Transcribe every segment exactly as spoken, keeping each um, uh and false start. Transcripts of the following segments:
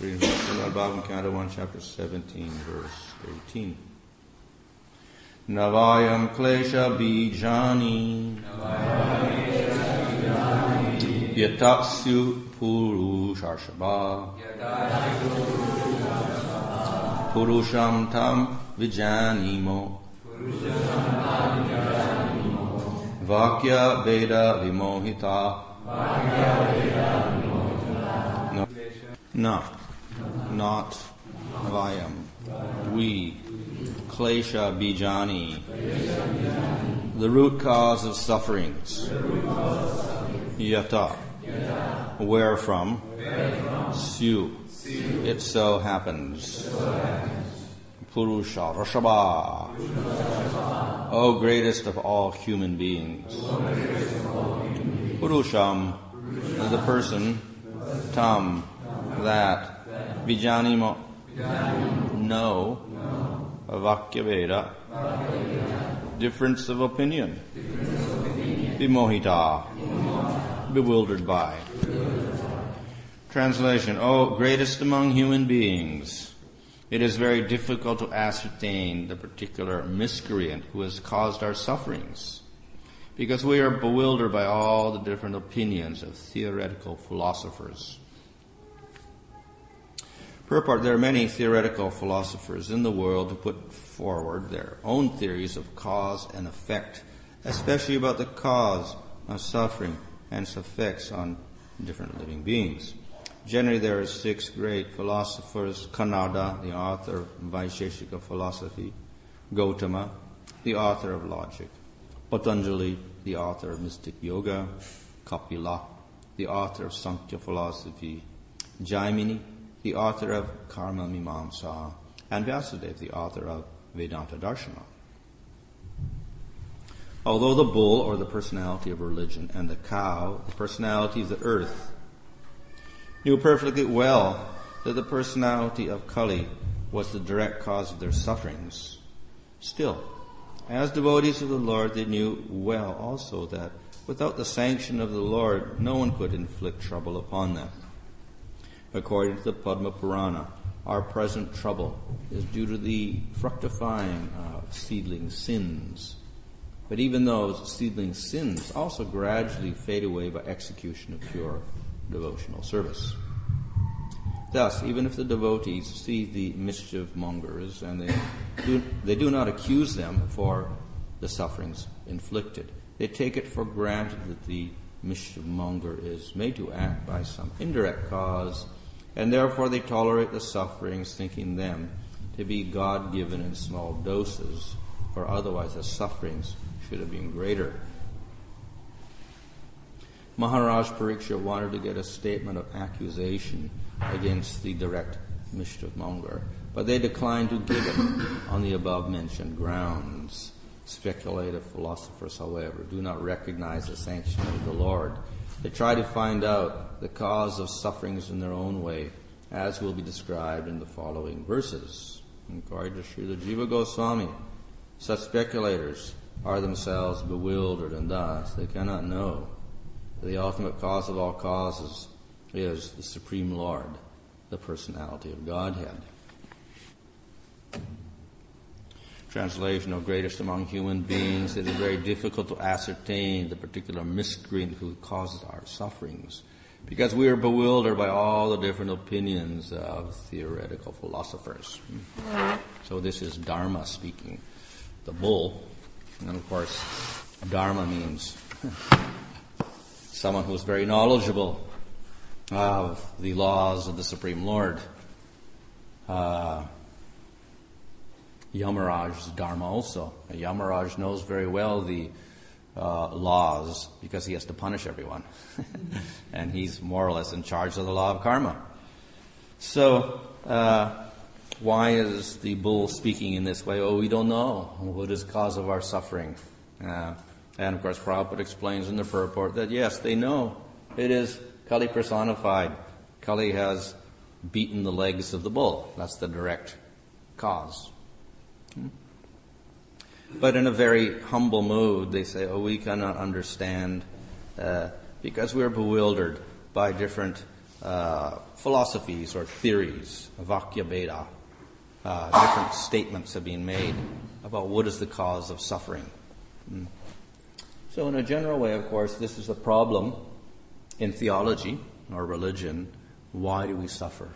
reading from Srimad Bhagavatam, Canto one, Chapter seventeen, verse eighteen. Navayam klesha bijani yatatsu purusharshava purusham tam vijanimo vakya veda vimohita. No, not, not Navayam. We, klesha bijani, the root cause of sufferings. Yata, wherefrom? Syu, it so happens. Purusha Rashaba, O greatest of all human beings. Purusham, the person. Tam, that. Vijanimo, no. Vakyaveda, difference of opinion. Vimohita, bewildered by. Translation: O greatest among human beings, it is very difficult to ascertain the particular miscreant who has caused our sufferings, because we are bewildered by all the different opinions of theoretical philosophers. Purport: there are many theoretical philosophers in the world who put forward their own theories of cause and effect, especially about the cause of suffering and its effects on different living beings. Generally, there are six great philosophers: Kanada, the author of Vaisheshika philosophy; Gautama, the author of logic; Patanjali, the author of mystic yoga; Kapila, the author of Sankhya philosophy; Jaimini, the author of Karma Mimamsa; and Vyasadeva, the author of Vedanta Darshana. Although the bull, or the personality of religion, and the cow, the personality of the earth, knew perfectly well that the personality of Kali was the direct cause of their sufferings, still, as devotees of the Lord, they knew well also that without the sanction of the Lord, no one could inflict trouble upon them. According to the Padma Purana, our present trouble is due to the fructifying of seedling sins. But even those seedling sins also gradually fade away by execution of pure devotional service. Thus, even if the devotees see the mischief mongers and they do, they do not accuse them for the sufferings inflicted, they take it for granted that the mischief monger is made to act by some indirect cause, and therefore they tolerate the sufferings, thinking them to be God-given in small doses, for otherwise the sufferings should have been greater. Maharaj Pariksha wanted to get a statement of accusation against the direct mischief monger, but they declined to give it on the above-mentioned grounds. Speculative philosophers, however, do not recognize the sanction of the Lord. They try to find out the cause of sufferings in their own way, as will be described in the following verses. According to Srila Jiva Goswami, such speculators are themselves bewildered, and thus they cannot know that the ultimate cause of all causes is the Supreme Lord, the personality of Godhead. Translation: O greatest among human beings, it is very difficult to ascertain the particular miscreant who causes our sufferings, because we are bewildered by all the different opinions of theoretical philosophers. So this is Dharma speaking, the bull. And of course, Dharma means someone who is very knowledgeable of the laws of the Supreme Lord. Uh, Yamaraj's Dharma also. Yamaraj knows very well the uh, laws because he has to punish everyone. And he's more or less in charge of the law of karma. So, uh, why is the bull speaking in this way? Oh, we don't know what is the cause of our suffering. Uh, and of course, Prabhupada explains in the purport that yes, they know it is Kali personified. Kali has beaten the legs of the bull. That's the direct cause. Hmm? But in a very humble mood, they say, oh, we cannot understand uh, because we're bewildered by different uh, philosophies or theories, Vakya Veda, uh, different statements have been made about what is the cause of suffering. Mm. So in a general way, of course, this is a problem in theology or religion. Why do we suffer?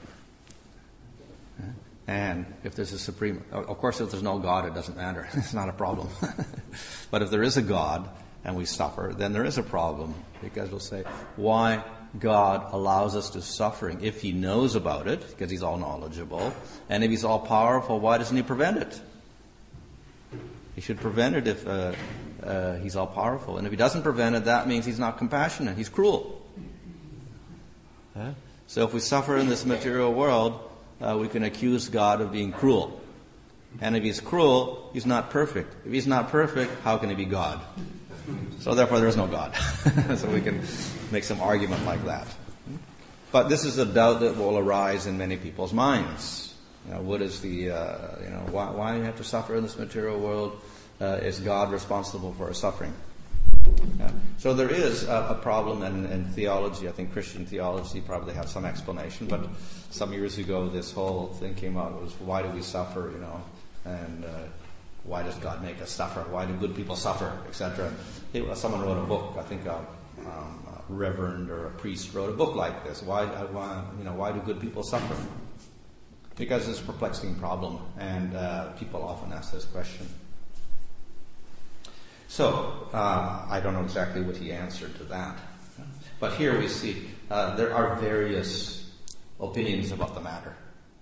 And if there's a supreme, of course, if there's no God, it doesn't matter. It's not a problem. But if there is a God and we suffer, then there is a problem, because we'll say, why God allows us to suffering if He knows about it, because He's all knowledgeable, and if He's all powerful, why doesn't He prevent it? He should prevent it if uh, uh, He's all powerful, and if He doesn't prevent it, that means He's not compassionate. He's cruel. Huh? So if we suffer in this material world, Uh, we can accuse God of being cruel. And if He's cruel, He's not perfect. If He's not perfect, how can He be God? So therefore there is no God. So we can make some argument like that. But this is a doubt that will arise in many people's minds. You know, what is the, uh, you know, why, why do you have to suffer in this material world? Uh, is God responsible for our suffering? Yeah. So there is a, a problem in, in theology. I think Christian theology probably has some explanation, but some years ago this whole thing came out. It was, why do we suffer, you know, and uh, why does God make us suffer? Why do good people suffer, et cetera. Someone wrote a book, I think a, um, a reverend or a priest wrote a book like this. Why, why, you know, why do good people suffer? Because it's a perplexing problem, and uh, people often ask this question. So, uh, I don't know exactly what he answered to that. But here we see uh, there are various opinions about the matter.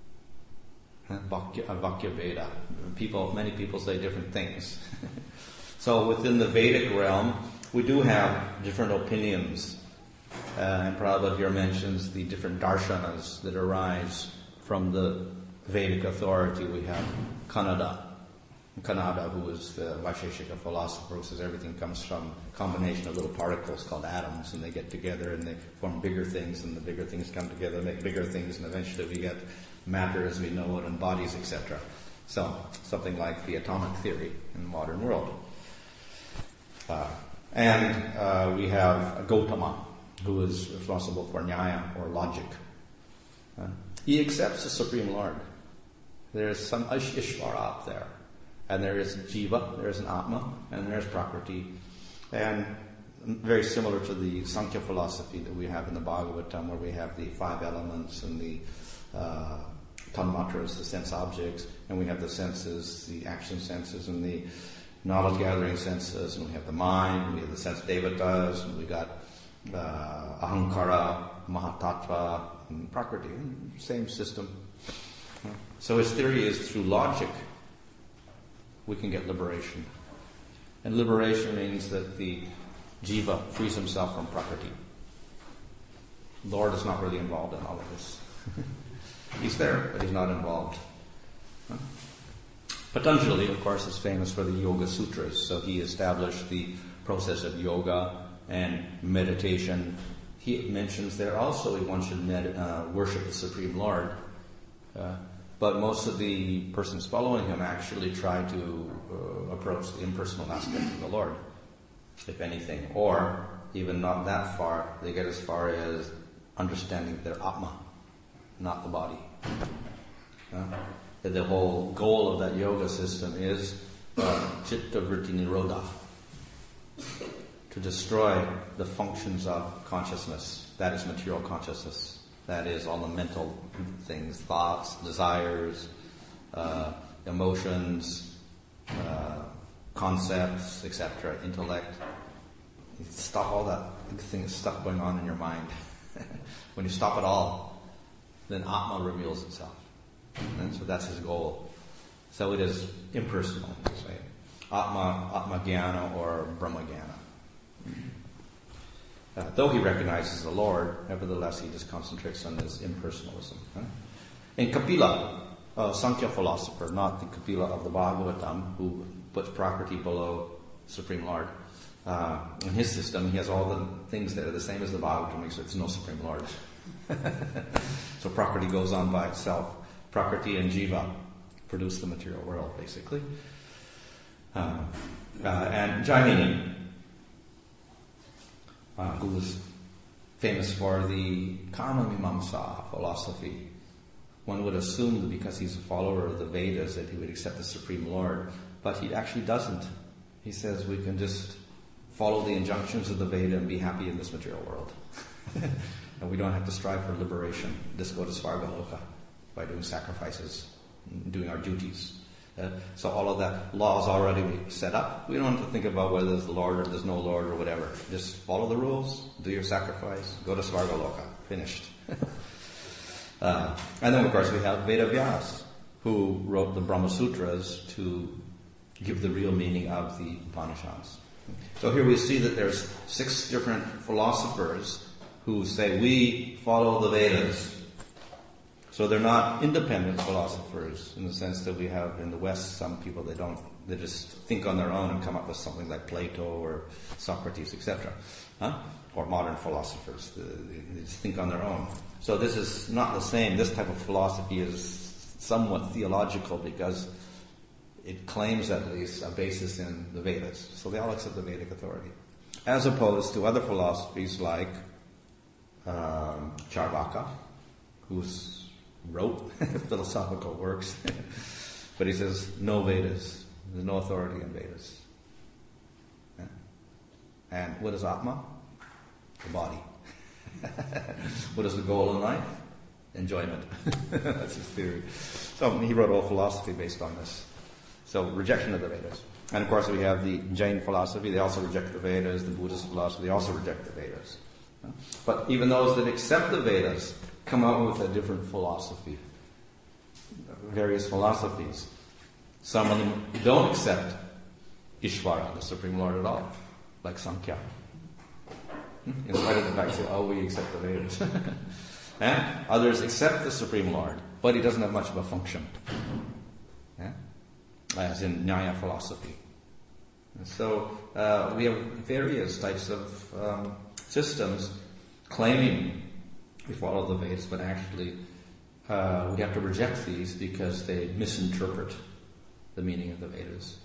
Vakya, Vakya Veda. People, many people say different things. So within the Vedic realm, we do have different opinions. Uh, and Prabhupada here mentions the different darshanas that arise from the Vedic authority. We have Kanada. Kanada, who is the Vaisheshika philosopher, who says everything comes from a combination of little particles called atoms, and they get together and they form bigger things, and the bigger things come together and make bigger things, and eventually we get matter as we know it, and bodies, et cetera. So, something like the atomic theory in the modern world. Uh, and uh, we have Gautama, who is responsible for Nyaya, or logic. Uh, he accepts the Supreme Lord. There is some Ishvara up there. And there is Jiva, there is an Atma, and there is Prakriti. And very similar to the Sankhya philosophy that we have in the Bhagavatam, where we have the five elements and the uh, tanmatras, the sense objects, and we have the senses, the action senses, and the knowledge-gathering senses, and we have the mind, we have the sense devatas, and we got uh, ahankara, mahatattva, and Prakriti, same system. So his theory is through logic we can get liberation. And liberation means that the jiva frees himself from Prakriti. Lord is not really involved in all of this. He's there, but he's not involved. Huh? Patanjali, of course, is famous for the Yoga Sutras. So he established the process of yoga and meditation. He mentions there also one should med- uh, worship the Supreme Lord. Uh, But most of the persons following him actually try to uh, approach the impersonal aspect of the Lord, if anything. Or, even not that far, they get as far as understanding their Atma, not the body. Uh, the whole goal of that yoga system is uh, Chitta Vritti Nirodha, to destroy the functions of consciousness. That is material consciousness. That is all the mental things, thoughts, desires, uh, emotions, uh, concepts, et cetera, intellect. You stop all that thing, stuff going on in your mind. When you stop it all, then Atma reveals itself. And so that's his goal. So it is impersonal, say. Atma, Atma Jnana, or Brahma Jnana. Uh, though he recognizes the Lord, nevertheless he just concentrates on his impersonalism. Huh? And Kapila, a Sankhya philosopher, not the Kapila of the Bhagavatam, who puts Prakriti below Supreme Lord. Uh, in his system, he has all the things that are the same as the Bhagavatam, except there's no Supreme Lord. So Prakriti goes on by itself. Prakriti and Jiva produce the material world, basically. Uh, uh, and Jaimini, Uh, who was famous for the Karma Mimamsa philosophy. One would assume that because he's a follower of the Vedas that he would accept the Supreme Lord, but he actually doesn't. He says we can just follow the injunctions of the Veda and be happy in this material world. And we don't have to strive for liberation. Just go to Svargaloka by doing sacrifices, doing our duties. Uh, so all of that law is already set up. We don't have to think about whether there's a Lord or there's no Lord or whatever. Just follow the rules, do your sacrifice, go to Svargaloka. Finished. uh, and then, of course, we have Veda Vyas, who wrote the Brahma Sutras to give the real meaning of the Upanishads. So here we see that there's six different philosophers who say we follow the Vedas. So they're not independent philosophers in the sense that we have in the West some people they don't they just think on their own and come up with something like Plato or Socrates, et cetera. Huh? Or modern philosophers, they just think on their own. So this is not the same. This type of philosophy is somewhat theological because it claims at least a basis in the Vedas. So they all accept the Vedic authority. As opposed to other philosophies like um, Charvaka, who's wrote philosophical works, but he says no Vedas, there's no authority in Vedas. Yeah. And what is Atma? The body. What is the goal in life? Enjoyment. That's his theory. So he wrote all philosophy based on this. So rejection of the Vedas. And of course we have the Jain philosophy, they also reject the Vedas, the Buddhist philosophy, they also reject the Vedas. But even those that accept the Vedas come out with a different philosophy, various philosophies. Some of them don't accept Ishvara, the Supreme Lord, at all, like Sankhya. In spite of the fact that, oh, we accept the Vedas. And others accept the Supreme Lord, but he doesn't have much of a function. Yeah? As in Nyaya philosophy. And so uh, we have various types of um, systems claiming we follow the Vedas, but actually uh, we have to reject these because they misinterpret the meaning of the Vedas.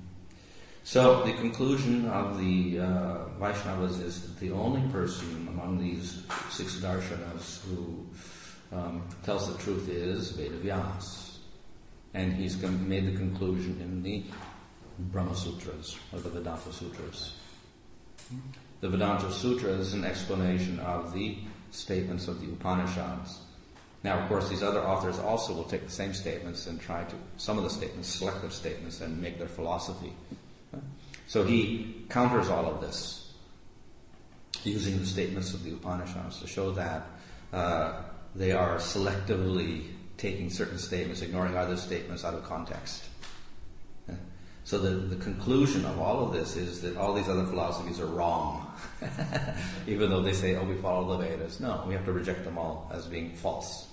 So the conclusion of the uh, Vaishnavas is that the only person among these six darshanas who um, tells the truth is Vedavyas. And he's made the conclusion in the Brahma Sutras, or the Vedanta Sutras. The Vedanta Sutra is an explanation of the statements of the Upanishads. Now, of course, these other authors also will take the same statements and try to, some of the statements, selective statements, and make their philosophy. So he counters all of this using the statements of the Upanishads to show that uh, they are selectively taking certain statements, ignoring other statements out of context. So the, the conclusion of all of this is that all these other philosophies are wrong. Even though they say, oh, we follow the Vedas. No, we have to reject them all as being false.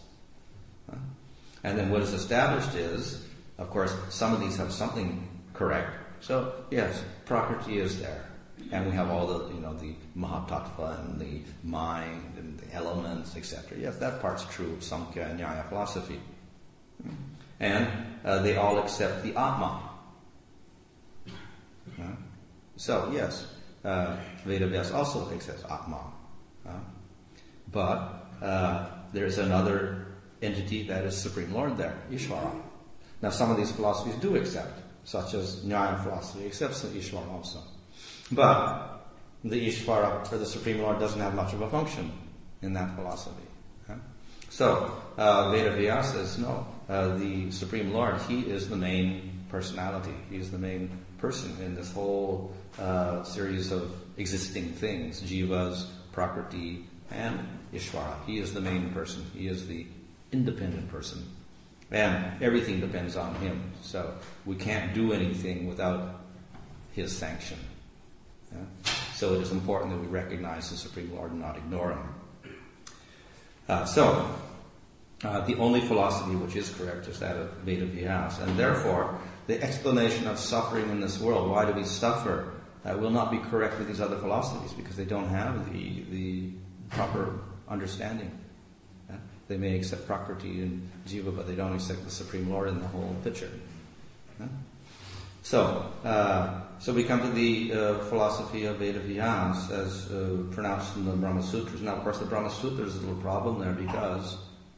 And then what is established is, of course, some of these have something correct. So, yes, Prakriti is there. And we have all the, you know, the Mahatattva and the mind and the elements, et cetera. Yes, that part's true of Sankhya and Nyaya philosophy. And uh, they all accept the Atma. Uh, so, yes, uh, Vedavyas also accepts Atma. Uh, but uh, there's another entity that is Supreme Lord there, Ishvara. Now, some of these philosophies do accept, such as Nyaya philosophy accepts the Ishvara also. But the Ishvara, or the Supreme Lord, doesn't have much of a function in that philosophy. Uh, so, uh, Vedavyas says, no, uh, the Supreme Lord, he is the main personality. He is the main person in this whole uh, series of existing things, jivas, prakriti, and Ishvara. He is the main person. He is the independent person. And everything depends on him. So we can't do anything without his sanction. Yeah? So it is important that we recognize the Supreme Lord and not ignore him. Uh, so, uh, the only philosophy which is correct is that of Vedavyas. And therefore, the explanation of suffering in this world, why do we suffer, uh, will not be correct with these other philosophies because they don't have the, the proper understanding. Yeah? They may accept Prakriti and Jiva, but they don't accept the Supreme Lord in the whole picture. Yeah? So, uh, so we come to the uh, philosophy of Vedavyas as uh, pronounced in the Brahma Sutras. Now, of course, the Brahma Sutras is a little problem there because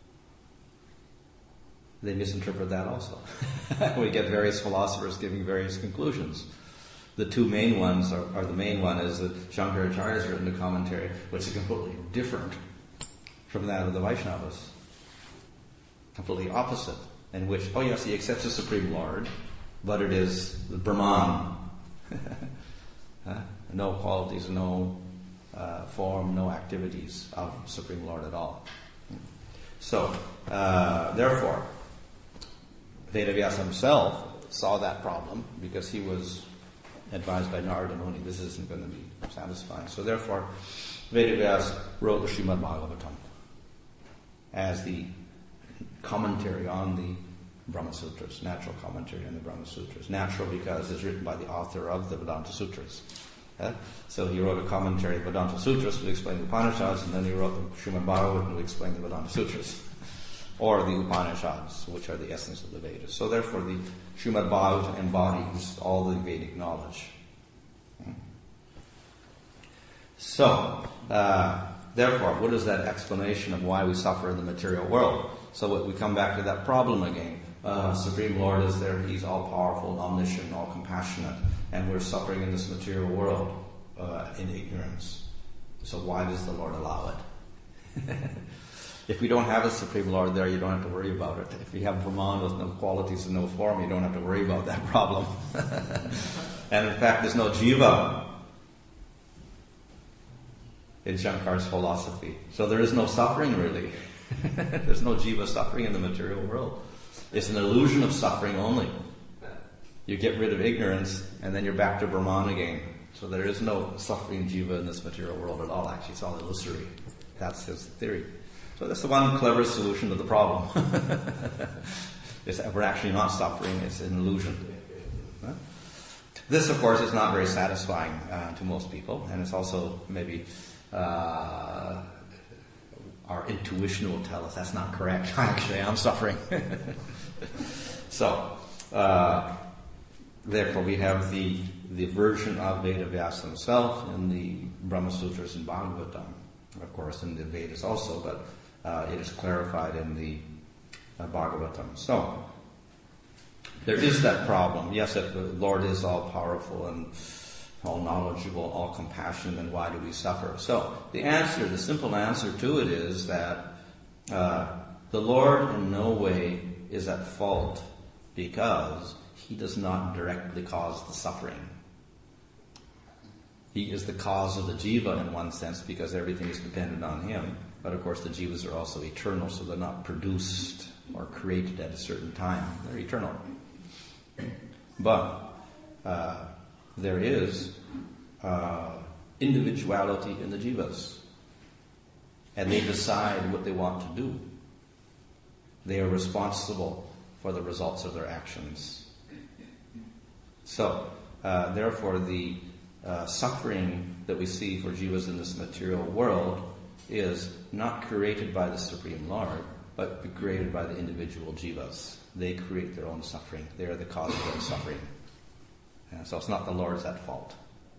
they misinterpret that also. We get various philosophers giving various conclusions. The two main ones, are, are the main one is that Shankaracharya has written a commentary which is completely different from that of the Vaishnavas. Completely opposite, in which, oh yes, he accepts the Supreme Lord, but it is the Brahman. Huh? No qualities, no uh, form, no activities of Supreme Lord at all. So, uh, therefore, Vedavyasa himself saw that problem because he was advised by Narada Muni, this isn't going to be satisfying. So therefore, Vedavyasa wrote the Srimad Bhagavatam as the commentary on the Brahma Sutras, natural commentary on the Brahma Sutras. Natural because it's written by the author of the Vedanta Sutras. Yeah? So he wrote a commentary of Vedanta Sutras to explain the Upanishads, and then he wrote the Srimad Bhagavatam to explain the Vedanta Sutras. Or the Upanishads, which are the essence of the Vedas. So therefore the Srimad Bhagavatam embodies all the Vedic knowledge. So, uh, therefore, what is that explanation of why we suffer in the material world? So we come back to that problem again. Uh, Supreme Lord is there, He's all-powerful, omniscient, all-compassionate, and we're suffering in this material world uh, in ignorance. So why does the Lord allow it? If we don't have a Supreme Lord there, you don't have to worry about it. If you have Brahman with no qualities and no form, you don't have to worry about that problem. And in fact, there's no jiva in Shankar's philosophy. So there is no suffering, really. There's no jiva suffering in the material world. It's an illusion of suffering only. You get rid of ignorance, and then you're back to Brahman again. So there is no suffering jiva in this material world at all. Actually, it's all illusory. That's his theory. So that's the one clever solution to the problem. Is that we're actually not suffering, it's an illusion. Huh? This, of course, is not very satisfying uh, to most people, and it's also maybe uh, our intuition will tell us that's not correct. Actually, I'm suffering. So, uh, therefore, we have the, the version of Vedavyasa himself in the Brahma Sutras and Bhagavatam, of course, in the Vedas also, but Uh, it is clarified in the uh, Bhagavatam. So, there is that problem. Yes, if the Lord is all-powerful and all-knowledgeable, all-compassionate, then why do we suffer? So, the answer, the simple answer to it is that uh, the Lord in no way is at fault because He does not directly cause the suffering. He is the cause of the jiva in one sense because everything is dependent on Him. But of course the jivas are also eternal, so they're not produced or created at a certain time. They're eternal. But uh, there is uh, individuality in the jivas. And they decide what they want to do. They are responsible for the results of their actions. So, uh, therefore the uh, suffering that we see for jivas in this material world is not created by the Supreme Lord, but created by the individual jivas. They create their own suffering. They are the cause of their suffering. And so it's not the Lord's at fault.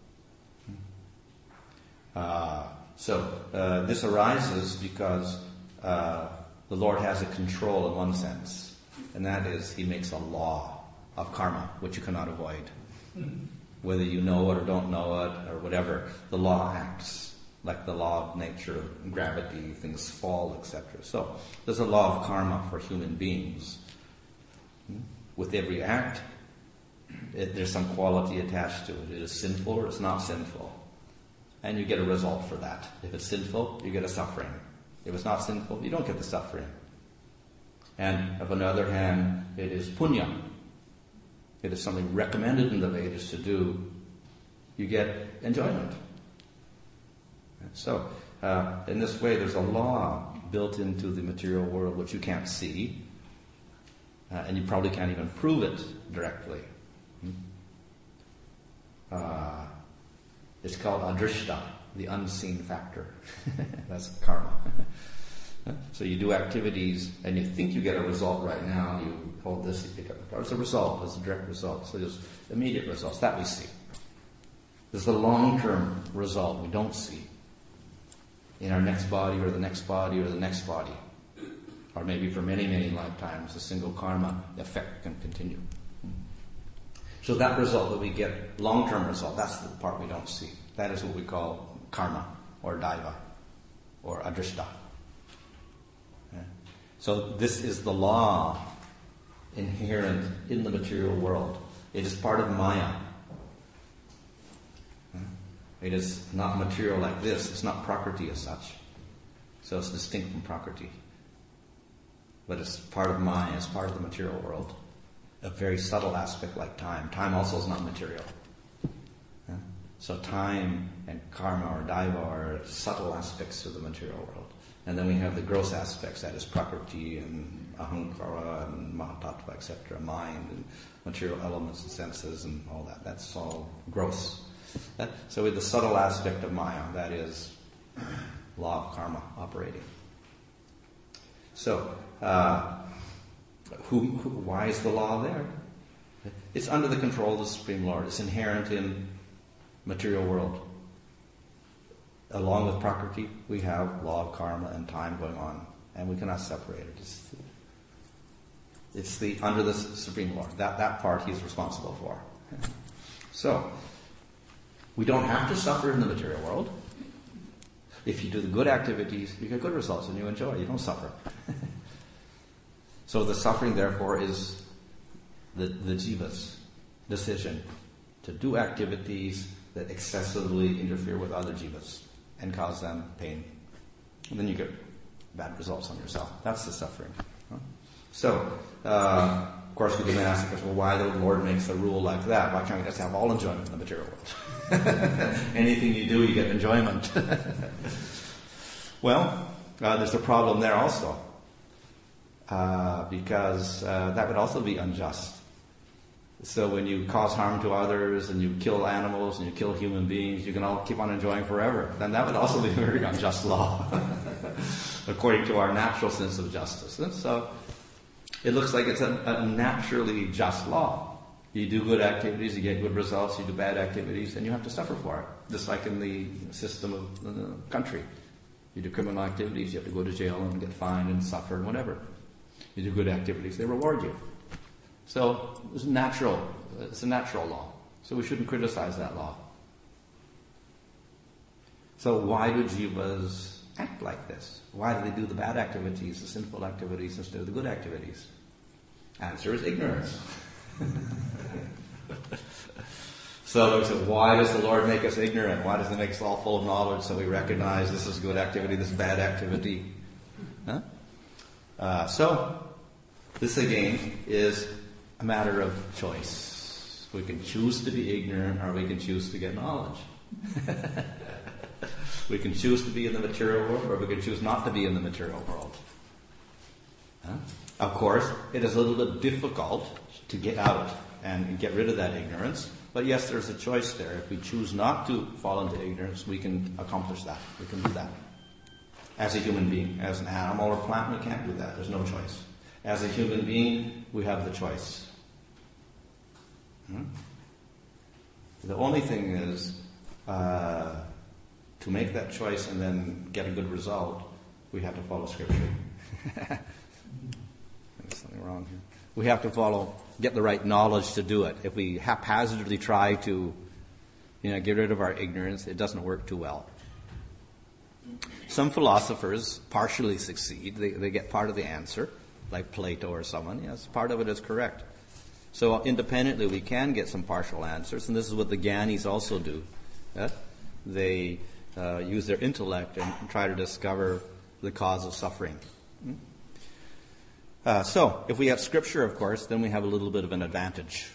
Uh, so uh, this arises because uh, the Lord has a control in one sense, and that is He makes a law of karma, which you cannot avoid. Whether you know it or don't know it or whatever, the law acts. Like the law of nature, gravity, things fall, et cetera. So there's a law of karma for human beings. With every act, it, there's some quality attached to it. It is sinful or it's not sinful. And you get a result for that. If it's sinful, you get a suffering. If it's not sinful, you don't get the suffering. And if on the other hand, it is punya, it is something recommended in the Vedas to do, you get enjoyment. So, uh, in this way, there's a law built into the material world which you can't see, uh, and you probably can't even prove it directly. Uh, it's called adrishta, the unseen factor. That's karma. So you do activities, and you think you get a result right now. You hold this, you pick up the car. It's a result, it's a direct result. So there's immediate results, that we see. There's the long-term result we don't see in our next body or the next body or the next body. Or maybe for many, many lifetimes, a single karma effect can continue. So that result that we get, long-term result, that's the part we don't see. That is what we call karma, or daiva, or adrishta. Yeah. So this is the law inherent in the material world. It is part of Maya. It is not material like this. It's not Prakriti as such. So it's distinct from Prakriti. But it's part of Maya, it's part of the material world. A very subtle aspect like time. Time also is not material. Yeah? So time and karma or daiva are subtle aspects of the material world. And then we have the gross aspects, that is Prakriti and ahankara and mahatattva, et cetera, mind and material elements and senses and all that. That's all gross. That, so with the subtle aspect of Maya, that is law of karma operating. So, uh, who, who, why is the law there? It's under the control of the Supreme Lord. It's inherent in material world. Along with Prakriti, we have law of karma and time going on, and we cannot separate it. It's, it's the under the Supreme Lord. That that part He's responsible for. So, we don't have to suffer in the material world. If you do the good activities, you get good results and you enjoy. You don't suffer. So the suffering, therefore, is the, the jiva's decision to do activities that excessively interfere with other jivas and cause them pain. And then you get bad results on yourself. That's the suffering. So, uh, of course, we can ask, well, why the Lord makes a rule like that? Why can't we just have all enjoyment in the material world? Anything you do, you get enjoyment. Well, uh, there's a problem there also. Uh, because uh, that would also be unjust. So when you cause harm to others and you kill animals and you kill human beings, you can all keep on enjoying forever. Then that would also be a very unjust law, according to our natural sense of justice. And so it looks like it's a, a naturally just law. You do good activities, you get good results. You do bad activities, and you have to suffer for it. Just like in the system of the country. You do criminal activities, you have to go to jail and get fined and suffer and whatever. You do good activities, they reward you. So it's natural. It's a natural law. So we shouldn't criticize that law. So why do jivas act like this? Why do they do the bad activities, the sinful activities, instead of the good activities? Answer is ignorance. So we said, why does the Lord make us ignorant? Why does He make us all full of knowledge so we recognize this is good activity, this is bad activity? Huh? Uh, so, this again is a matter of choice. We can choose to be ignorant or we can choose to get knowledge. We can choose to be in the material world or we can choose not to be in the material world. Huh? Of course, it is a little bit difficult to get out and get rid of that ignorance. But yes, there's a choice there. If we choose not to fall into ignorance, we can accomplish that. We can do that. As a human being. As an animal or plant, we can't do that. There's no choice. As a human being, we have the choice. Hmm? The only thing is, uh, to make that choice and then get a good result, we have to follow Scripture. There's something wrong here. We have to follow, get the right knowledge to do it. If we haphazardly try to, you know, get rid of our ignorance, it doesn't work too well. Some philosophers partially succeed. They, they get part of the answer, like Plato or someone. Yes, part of it is correct. So independently, we can get some partial answers, and this is what the Gyanis also do. Yeah? They uh, use their intellect and try to discover the cause of suffering. Hmm? Uh, so, if we have Scripture, of course, then we have a little bit of an advantage.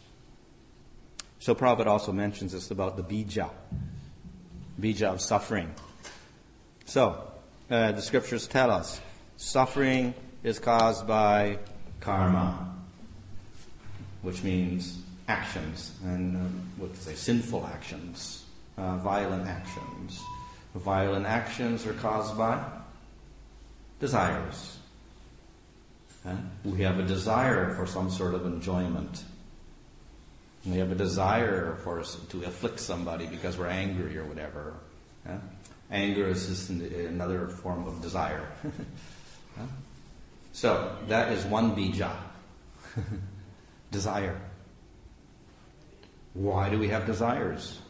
So Prabhupada also mentions this about the bija, bija of suffering. So, uh, the Scriptures tell us, suffering is caused by karma, which means actions, and um, what to say, sinful actions, uh, violent actions. Violent actions are caused by desires. Huh? We have a desire for some sort of enjoyment. We have a desire for us to afflict somebody because we're angry or whatever. Huh? Anger is just an, another form of desire. Huh? So that is one bija. Desire. Why do we have desires?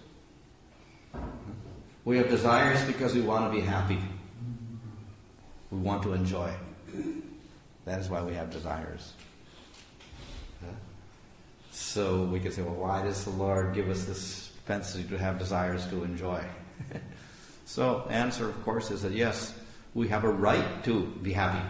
We have desires because we want to be happy. We want to enjoy. That is why we have desires. Huh? So we could say, well, why does the Lord give us this propensity to have desires to enjoy? So the answer, of course, is that yes, we have a right to be happy.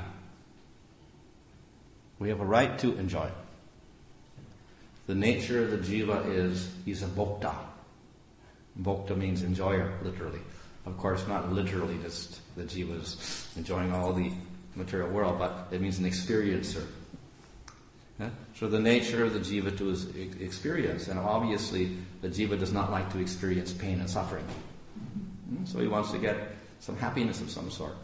We have a right to enjoy. The nature of the jiva is he's a bhokta. Bhokta means enjoyer, literally. Of course, not literally just the jiva is enjoying all the material world, but it means an experiencer. Yeah? So the nature of the jiva too is experience, and obviously the jiva does not like to experience pain and suffering. So he wants to get some happiness of some sort.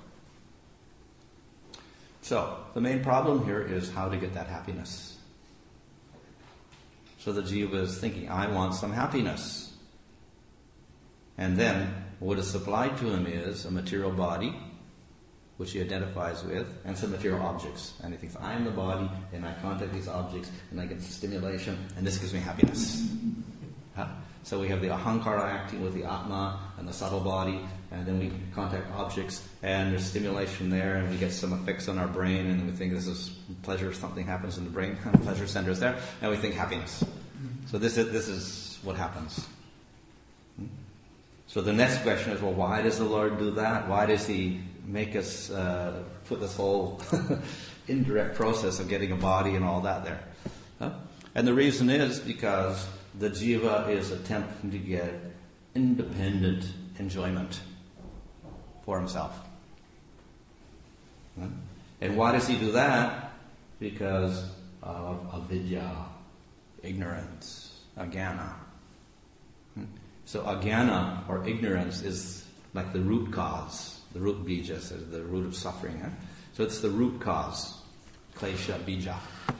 So the main problem here is how to get that happiness. So the jiva is thinking, I want some happiness. And then what is supplied to him is a material body, which he identifies with, and some material objects. And he thinks, I am the body, and I contact these objects, and I get stimulation, and this gives me happiness. Huh? So we have the ahankara acting with the atma and the subtle body, and then we contact objects, and there's stimulation there, and we get some effects on our brain, and we think this is pleasure, something happens in the brain, pleasure center is there, and we think happiness. So this is, this is what happens. So the next question is, well, why does the Lord do that? Why does He make us uh, put this whole indirect process of getting a body and all that there? Huh? And the reason is because the jiva is attempting to get independent enjoyment for himself. Huh? And why does he do that? Because of avidya, ignorance, ajnana. So ajnana, or ignorance, is like the root cause, the root bija, so the root of suffering. Huh? So it's the root cause, klesha bija.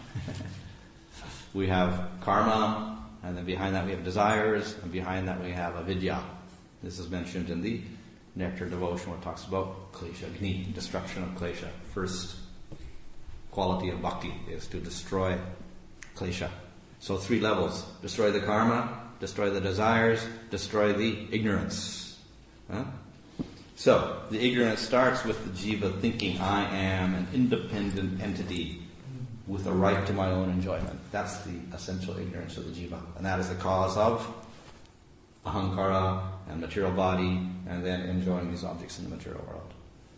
We have karma, and then behind that we have desires, and behind that we have avidya. This is mentioned in the Nectar Devotion, where it talks about klesha agni, destruction of klesha. First quality of bhakti is to destroy klesha. So three levels: destroy the karma, destroy the desires, destroy the ignorance. Huh? So, the ignorance starts with the jiva thinking, I am an independent entity with a right to my own enjoyment. That's the essential ignorance of the jiva. And that is the cause of ahankara and material body, and then enjoying these objects in the material world.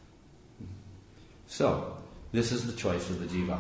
So, this is the choice of the jiva.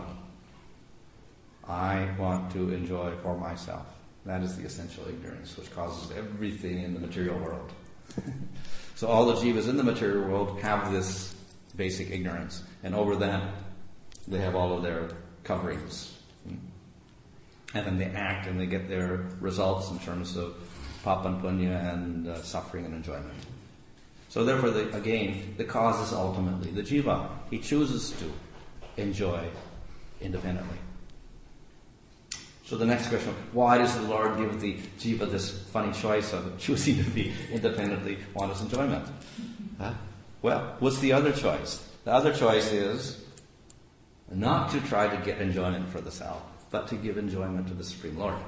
I want to enjoy for myself. That is the essential ignorance, which causes everything in the material world. So all the jivas in the material world have this basic ignorance, and over that they have all of their coverings. And then they act and they get their results in terms of papa and punya and uh, suffering and enjoyment. So therefore, the, again, the cause is ultimately the jiva. He chooses to enjoy independently. So the next question, why does the Lord give the jiva this funny choice of choosing to be independently want his enjoyment? Huh? Well, what's the other choice? The other choice is not to try to get enjoyment for the self, but to give enjoyment to the Supreme Lord.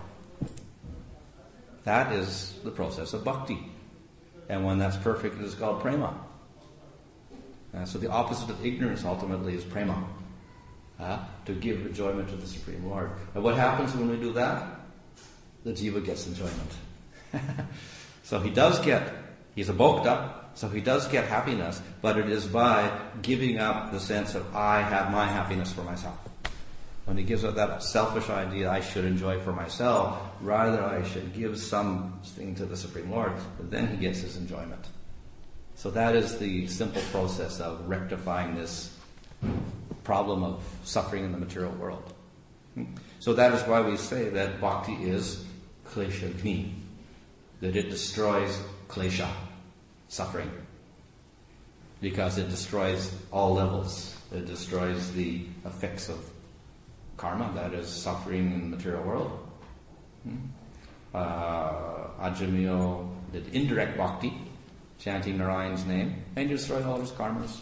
That is the process of bhakti. And when that's perfect, it is called prema. Uh, so the opposite of ignorance ultimately is prema. Uh, to give enjoyment to the Supreme Lord. And what happens when we do that? The jiva gets enjoyment. So he does get, he's a bhokta, so he does get happiness, but it is by giving up the sense of I have my happiness for myself. When he gives up that selfish idea, I should enjoy for myself, rather I should give something to the Supreme Lord, then he gets his enjoyment. So that is the simple process of rectifying this problem of suffering in the material world. So that is why we say that bhakti is klesha agni, that it destroys klesha, suffering, because it destroys all levels. It destroys the effects of karma, that is suffering in the material world. Hmm? Uh, Ajamil did indirect bhakti, chanting Narayan's name, and he destroyed all his karmas.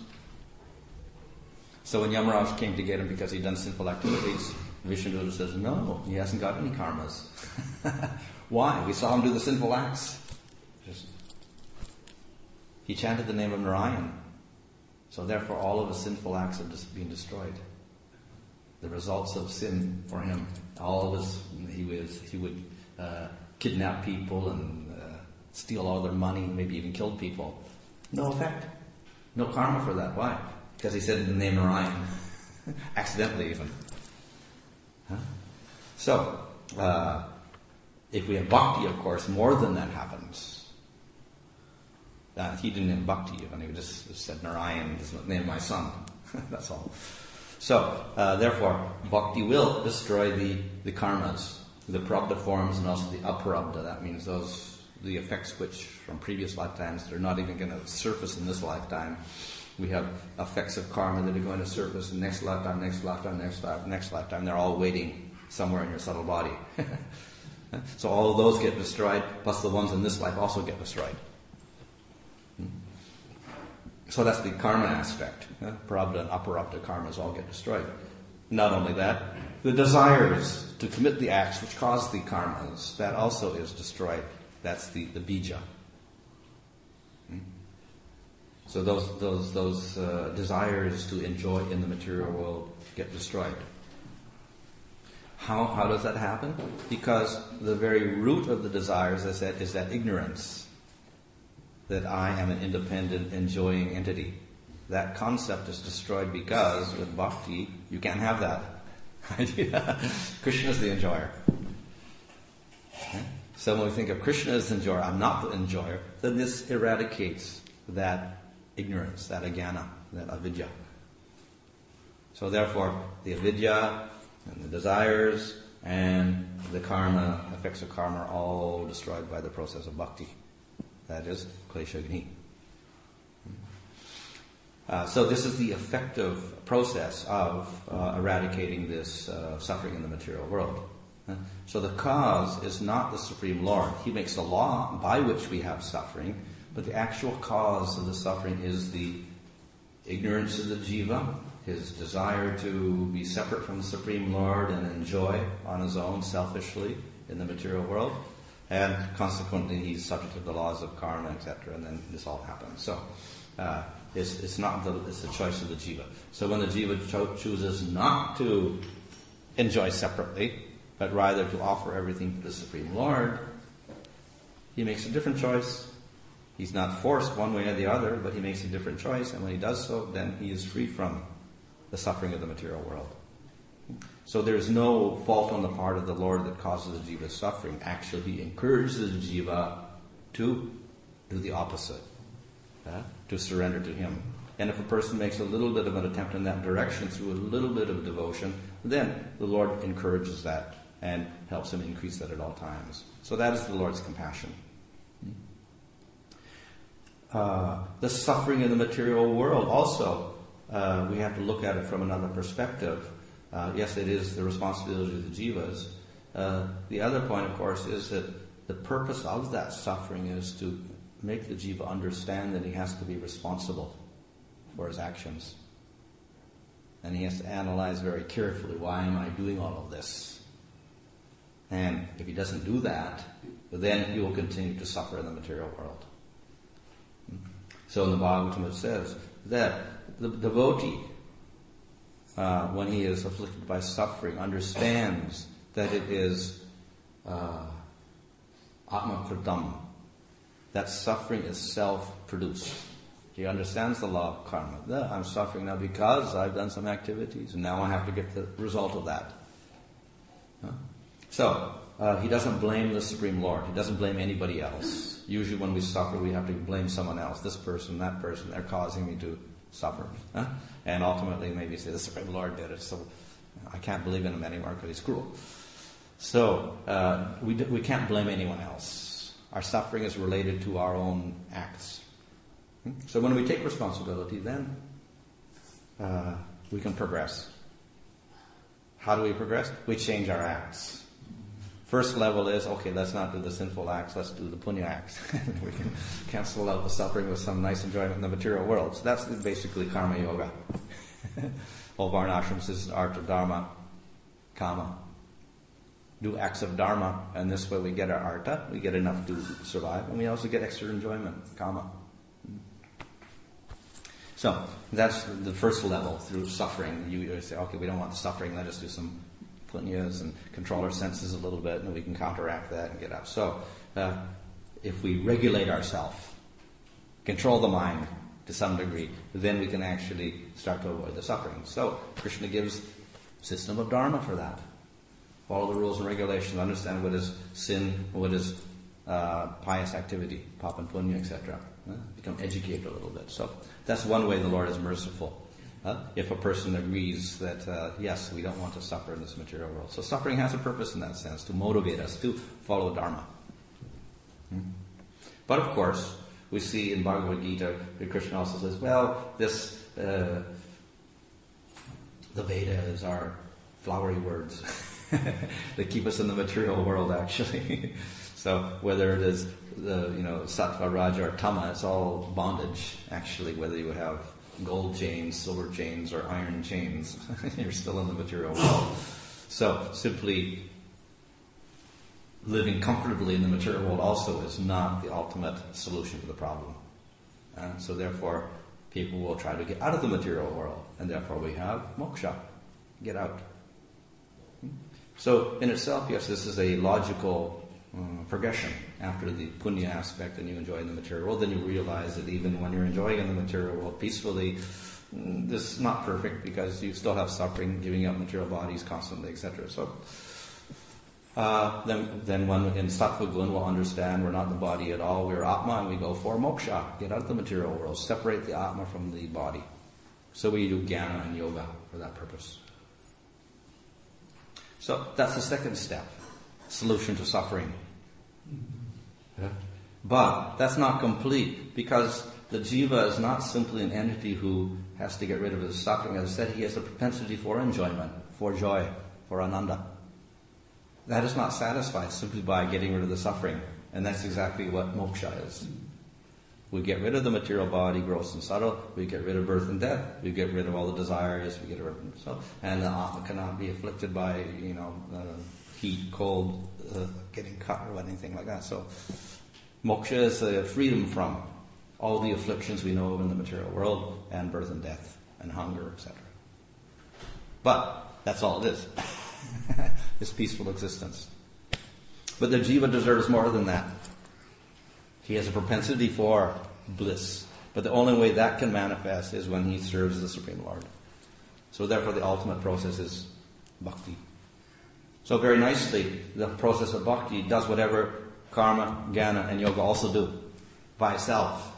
So when Yamaraj came to get him because he'd done sinful activities, Vishnu says, no, he hasn't got any karmas. Why? We saw him do the sinful acts. Just, he chanted the name of Narayan. So therefore all of his sinful acts have just been destroyed. The results of sin for him, all of his, he was, he would uh, kidnap people and uh, steal all their money, maybe even killed people. No effect. No karma for that. Why? Because he said the name Narayan. Accidentally even. Huh? So, uh, if we have bhakti, of course, more than that happens. Uh, he didn't have bhakti even. He just said Narayan is the name of my son. That's all. So, uh, therefore, bhakti will destroy the, the karmas, the prarabdha forms and also the aprarabdha. That means those, the effects which from previous lifetimes, they're not even going to surface in this lifetime. We have effects of karma that are going to surface in next lifetime, next lifetime, next lifetime, next lifetime. They're all waiting somewhere in your subtle body. So all of those get destroyed, plus the ones in this life also get destroyed. So that's the karma aspect. Yeah? Prarabdha and aparabdha karmas all get destroyed. Not only that, the desires to commit the acts which cause the karmas, that also is destroyed. That's the, the bija. Hmm? So those those those uh, desires to enjoy in the material world get destroyed. How how does that happen? Because the very root of the desires, as I said, is that ignorance. That I am an independent, enjoying entity. That concept is destroyed because with bhakti, you can't have that. Krishna is the enjoyer. Okay? So when we think of Krishna as the enjoyer, I'm not the enjoyer, then this eradicates that ignorance, that ajnana, that avidya. So therefore, the avidya and the desires and the karma, effects of karma are all destroyed by the process of bhakti. That is kleshagni. Uh, so this is the effective process of uh, eradicating this uh, suffering in the material world. Uh, so the cause is not the Supreme Lord. He makes the law by which we have suffering, but the actual cause of the suffering is the ignorance of the jiva, his desire to be separate from the Supreme Lord and enjoy on his own selfishly in the material world. And consequently, he's subject to the laws of karma, et cetera. And then this all happens. So, uh, it's, it's not the it's the choice of the jiva. So when the jiva cho- chooses not to enjoy separately, but rather to offer everything to the Supreme Lord, he makes a different choice. He's not forced one way or the other, but he makes a different choice. And when he does so, then he is free from the suffering of the material world. So there's no fault on the part of the Lord that causes the jiva suffering. Actually, he encourages the jiva to do the opposite, uh, to surrender to him. And if a person makes a little bit of an attempt in that direction through a little bit of devotion, then the Lord encourages that and helps him increase that at all times. So that is the Lord's compassion. Uh, the suffering in the material world also, uh, we have to look at it from another perspective. Uh, yes, it is the responsibility of the jivas. Uh, the other point, of course, is that the purpose of that suffering is to make the jiva understand that he has to be responsible for his actions. And he has to analyze very carefully, why am I doing all of this? And if he doesn't do that, then he will continue to suffer in the material world. So in the Bhagavatam it says that the devotee, Uh, when he is afflicted by suffering, understands that it is uh, atmakritam, that suffering is self-produced. He understands the law of karma. I'm suffering now because I've done some activities, and now I have to get the result of that. Huh? So, uh, he doesn't blame the Supreme Lord. He doesn't blame anybody else. Usually when we suffer, we have to blame someone else. This person, that person, they're causing me to suffer. Huh? And ultimately maybe say the Supreme Lord did it, so I can't believe in him anymore because he's cruel. So uh, we, do, we can't blame anyone else. Our suffering is related to our own acts. Hmm? So when we take responsibility, then uh, we can progress. how do we progress? We change our acts. First level is, okay, let's not do the sinful acts, let's do the punya acts. We can cancel out the suffering with some nice enjoyment in the material world. So that's basically karma yoga. All varnashrams is art of dharma, kama. Do acts of dharma, and this way we get our artha, we get enough to survive, and we also get extra enjoyment, kama. So that's the first level through suffering. You say, okay, we don't want the suffering, let us do some punyas and control our senses a little bit, and we can counteract that and get up. So uh, if we regulate ourselves, control the mind to some degree, then we can actually start to avoid the suffering. So Krishna gives a system of dharma for that. Follow the rules and regulations, understand what is sin, what is uh, pious activity, papa and punya, et cetera. Uh, become educated a little bit. So that's one way the Lord is merciful. Uh, if a person agrees that, uh, yes, we don't want to suffer in this material world. So suffering has a purpose in that sense, to motivate us to follow Dharma. Hmm? But of course, we see in Bhagavad Gita, Krishna also says, well, this, uh, the Vedas are flowery words. They keep us in the material world, actually. So whether it is the, you know, sattva, raja, or tama, it's all bondage, actually, whether you have gold chains, silver chains, or iron chains. You're still in the material world. So simply living comfortably in the material world also is not the ultimate solution to the problem. And so therefore, people will try to get out of the material world, and therefore we have moksha, get out. So in itself, yes, this is a logical Uh, progression after the punya aspect that you enjoy in the material world. Then you realize that even when you're enjoying in the material world peacefully, mm, this is not perfect because you still have suffering, giving up material bodies constantly, et cetera. So uh, then, then one in sattva gun will understand we're not the body at all. We're atma, and we go for moksha, get out of the material world, separate the atma from the body. So we do jnana and yoga for that purpose. So that's the second step. Solution to suffering. Yeah. But that's not complete, because the jiva is not simply an entity who has to get rid of his suffering. As I said, he has a propensity for enjoyment, for joy, for ananda. That is not satisfied simply by getting rid of the suffering. And that's exactly what moksha is. We get rid of the material body, gross and subtle. We get rid of birth and death. We get rid of all the desires. We get rid of so, and the atma cannot be afflicted by, you know, uh, heat, cold, uh, getting cut or anything like that. So moksha is uh, freedom from all the afflictions we know of in the material world, and birth and death, and hunger, et cetera. But that's all it is. This peaceful existence. But the jiva deserves more than that. He has a propensity for bliss. But the only way that can manifest is when he serves the Supreme Lord. So therefore the ultimate process is bhakti. So very nicely, the process of bhakti does whatever karma, jnana, and yoga also do by itself.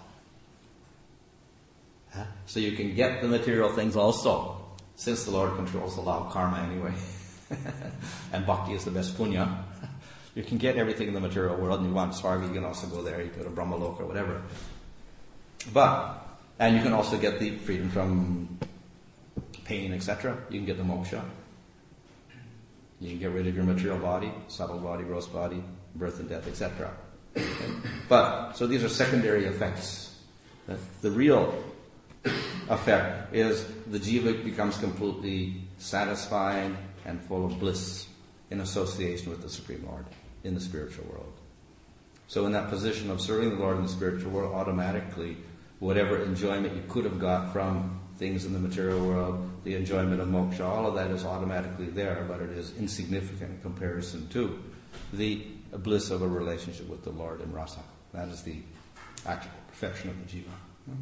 So you can get the material things also, since the Lord controls the law of karma anyway. And bhakti is the best punya. You can get everything in the material world, and you want svarga, you can also go there, you go to Brahmaloka or whatever. But, and you can also get the freedom from pain, et cetera. You can get the moksha. You can get rid of your material body, subtle body, gross body, birth and death, et cetera. But, so these are secondary effects. The real effect is the jiva becomes completely satisfied and full of bliss in association with the Supreme Lord in the spiritual world. So in that position of serving the Lord in the spiritual world, automatically, whatever enjoyment you could have got from things in the material world, the enjoyment of moksha, all of that is automatically there, but it is insignificant in comparison to the bliss of a relationship with the Lord in rasa. That is the actual perfection of the jiva.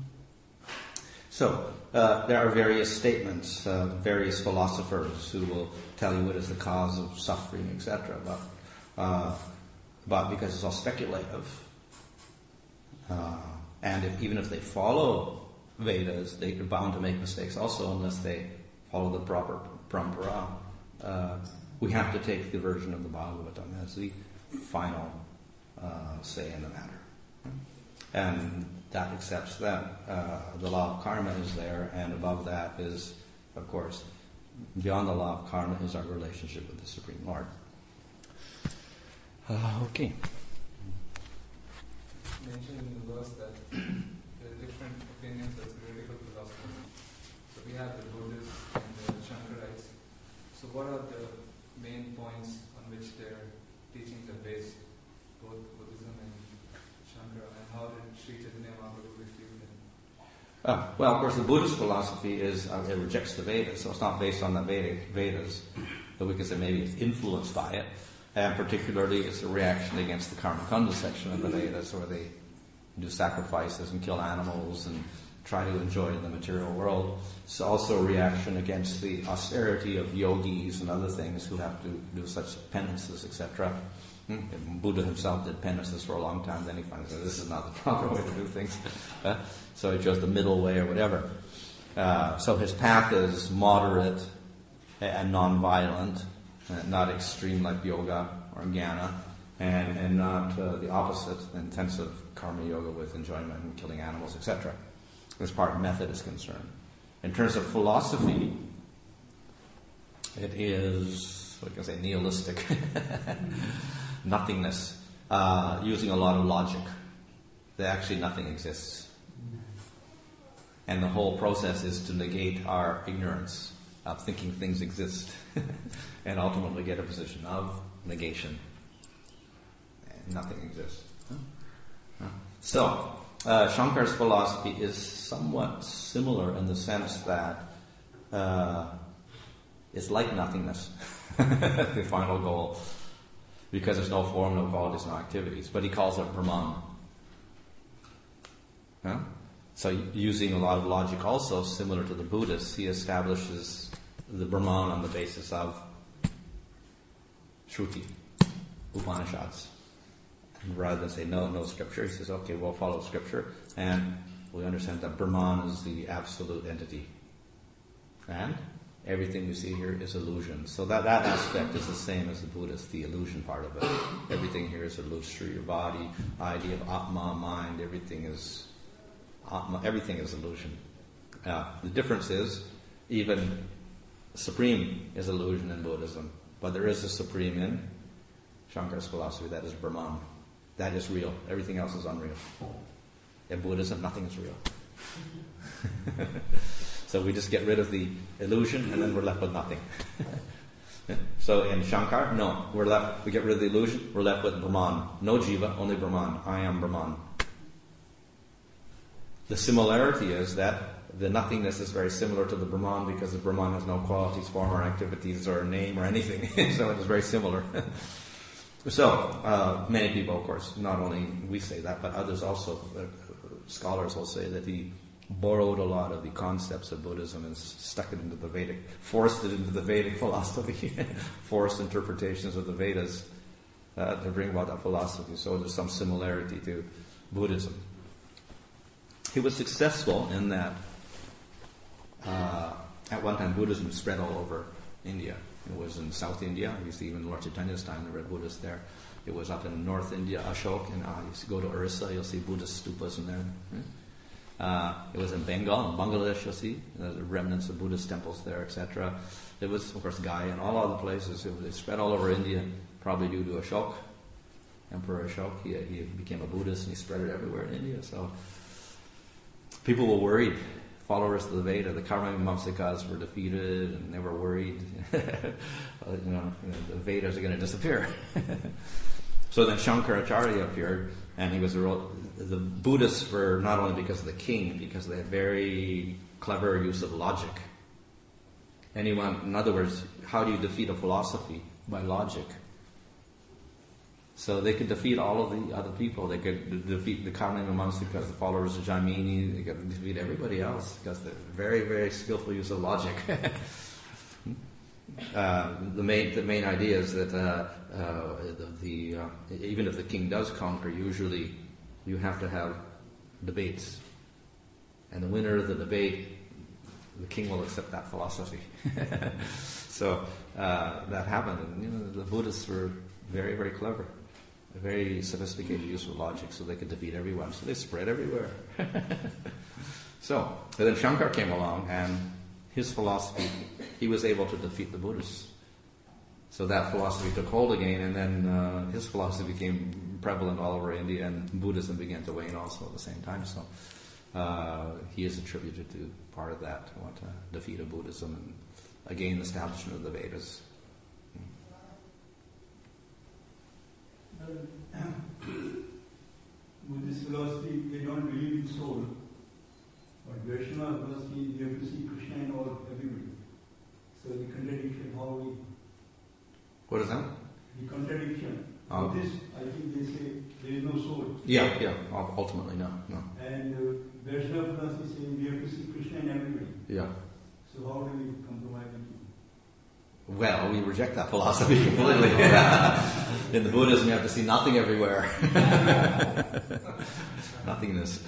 So, uh, there are various statements, uh, various philosophers who will tell you what is the cause of suffering, et cetera. But, uh, but because it's all speculative, uh, and if, even if they follow Vedas, they're bound to make mistakes also unless they follow the proper parampara. Uh, we have to take the version of the Bhagavatam as the final uh, say in the matter. And that accepts that uh, the law of karma is there, and above that is, of course, Beyond the law of karma is our relationship with the Supreme Lord. Uh, okay. Mentioned in the verse that there are different opinions of theoretical philosophy. So we have the Buddhists and the Shankarites. So what are the main points on which their teachings are based, both Buddhism and Shankara, and how did Sri Chaitanya Mahaprabhu refute them? Uh, well, of course, the Buddhist philosophy is uh, it rejects the Vedas, so it's not based on the Vedic Vedas, but we could say maybe it's influenced by it. And particularly, it's a reaction against the Karma Kanda section of the Vedas, where they do sacrifices and kill animals and try to enjoy the material world. It's also a reaction against the austerity of yogis and other things who have to do such penances, et cetera. Hmm? Buddha himself did penances for a long time, then he finds that this is not the proper way to do things. Uh, so he chose the middle way or whatever. Uh, so his path is moderate and non-violent, uh, not extreme like yoga or jnana, and, and not uh, the opposite, intensive karma yoga with enjoyment and killing animals, et cetera. As far as method is concerned. In terms of philosophy, it is, what can I say, nihilistic, nothingness, uh, using a lot of logic. That actually nothing exists. And the whole process is to negate our ignorance of thinking things exist and ultimately get a position of negation. And nothing exists. Huh? So, Uh, Shankar's philosophy is somewhat similar in the sense that uh, it's like nothingness, the final goal, because there's no form, no qualities, no activities. But he calls it Brahman. Huh? So using a lot of logic also, similar to the Buddhists, he establishes the Brahman on the basis of Shruti, Upanishads. Rather than say, no, no scripture, he says, okay, we'll follow scripture, and we understand that Brahman is the absolute entity. And everything we see here is illusion. So that, that aspect is the same as the Buddhist, the illusion part of it. Everything here is illusory. Your body, idea of Atma, mind, everything is Atma, everything is illusion. Uh, the difference is, even supreme is illusion in Buddhism, but there is a supreme in Shankara's philosophy, that is Brahman. That is real. Everything else is unreal. In Buddhism, nothing is real. So we just get rid of the illusion, and then we're left with nothing. So in Shankar, no, we're left. We get rid of the illusion. We're left with Brahman. No jiva, only Brahman. I am Brahman. The similarity is that the nothingness is very similar to the Brahman because the Brahman has no qualities, form, or activities, or name, or anything. So it is very similar. So, uh, many people, of course, not only we say that, but others also, uh, scholars will say that he borrowed a lot of the concepts of Buddhism and stuck it into the Vedic, forced it into the Vedic philosophy, forced interpretations of the Vedas uh, to bring about that philosophy. So there's some similarity to Buddhism. He was successful in that uh, at one time Buddhism spread all over India. It was in South India. You see, even Lord Chaitanya's time, there were Buddhists there. It was up in North India, Ashok, and uh, you go to Orissa, you'll see Buddhist stupas in there. Uh, it was in Bengal, in Bangladesh, you'll see the remnants of Buddhist temples there, et cetera. It was, of course, Gaya and all other places. It, was, it spread all over India, probably due to Ashok, Emperor Ashok. He, he became a Buddhist and he spread it everywhere in India. So people were worried. Followers of the Veda, the Karma-Mimamsikas were defeated, and they were worried. you know, the Vedas are going to disappear. So then Shankaracharya appeared, and he was a real, the Buddhists were not only because of the king, because they had very clever use of logic. Anyone, in other words, how do you defeat a philosophy? By logic. So they could defeat all of the other people. They could defeat the Karma-Mimamsikas, the followers of Jaimini. They could defeat everybody else because they're very, very skillful use of logic. uh, the main the main idea is that uh, uh, the, the uh, even if the king does conquer, usually you have to have debates, and the winner of the debate, the king will accept that philosophy. So uh, that happened, and you know, the Buddhists were very, very clever. A very sophisticated use of logic, so they could defeat everyone. So they spread everywhere. So, and then Shankar came along, and his philosophy, he was able to defeat the Buddhists. So that philosophy took hold again, and then uh, his philosophy became prevalent all over India, and Buddhism began to wane also at the same time. So uh, he is attributed to part of that, what, uh, defeat of Buddhism and again establishment of the Vedas. Buddhist philosophy, they don't believe in soul. But Vaishnava philosophy, they have to see Krishna in all, everybody. So the contradiction, how we... What is that? The contradiction. Oh. Buddhist, I think they say there is no soul. Yeah, yeah, ultimately, no, no. And uh, Vaishnava philosophy says we have to see Krishna in everybody. Yeah. So how do we compromise with you? Well, we reject that philosophy completely. In the Buddhism, you have to see nothing everywhere. Nothingness.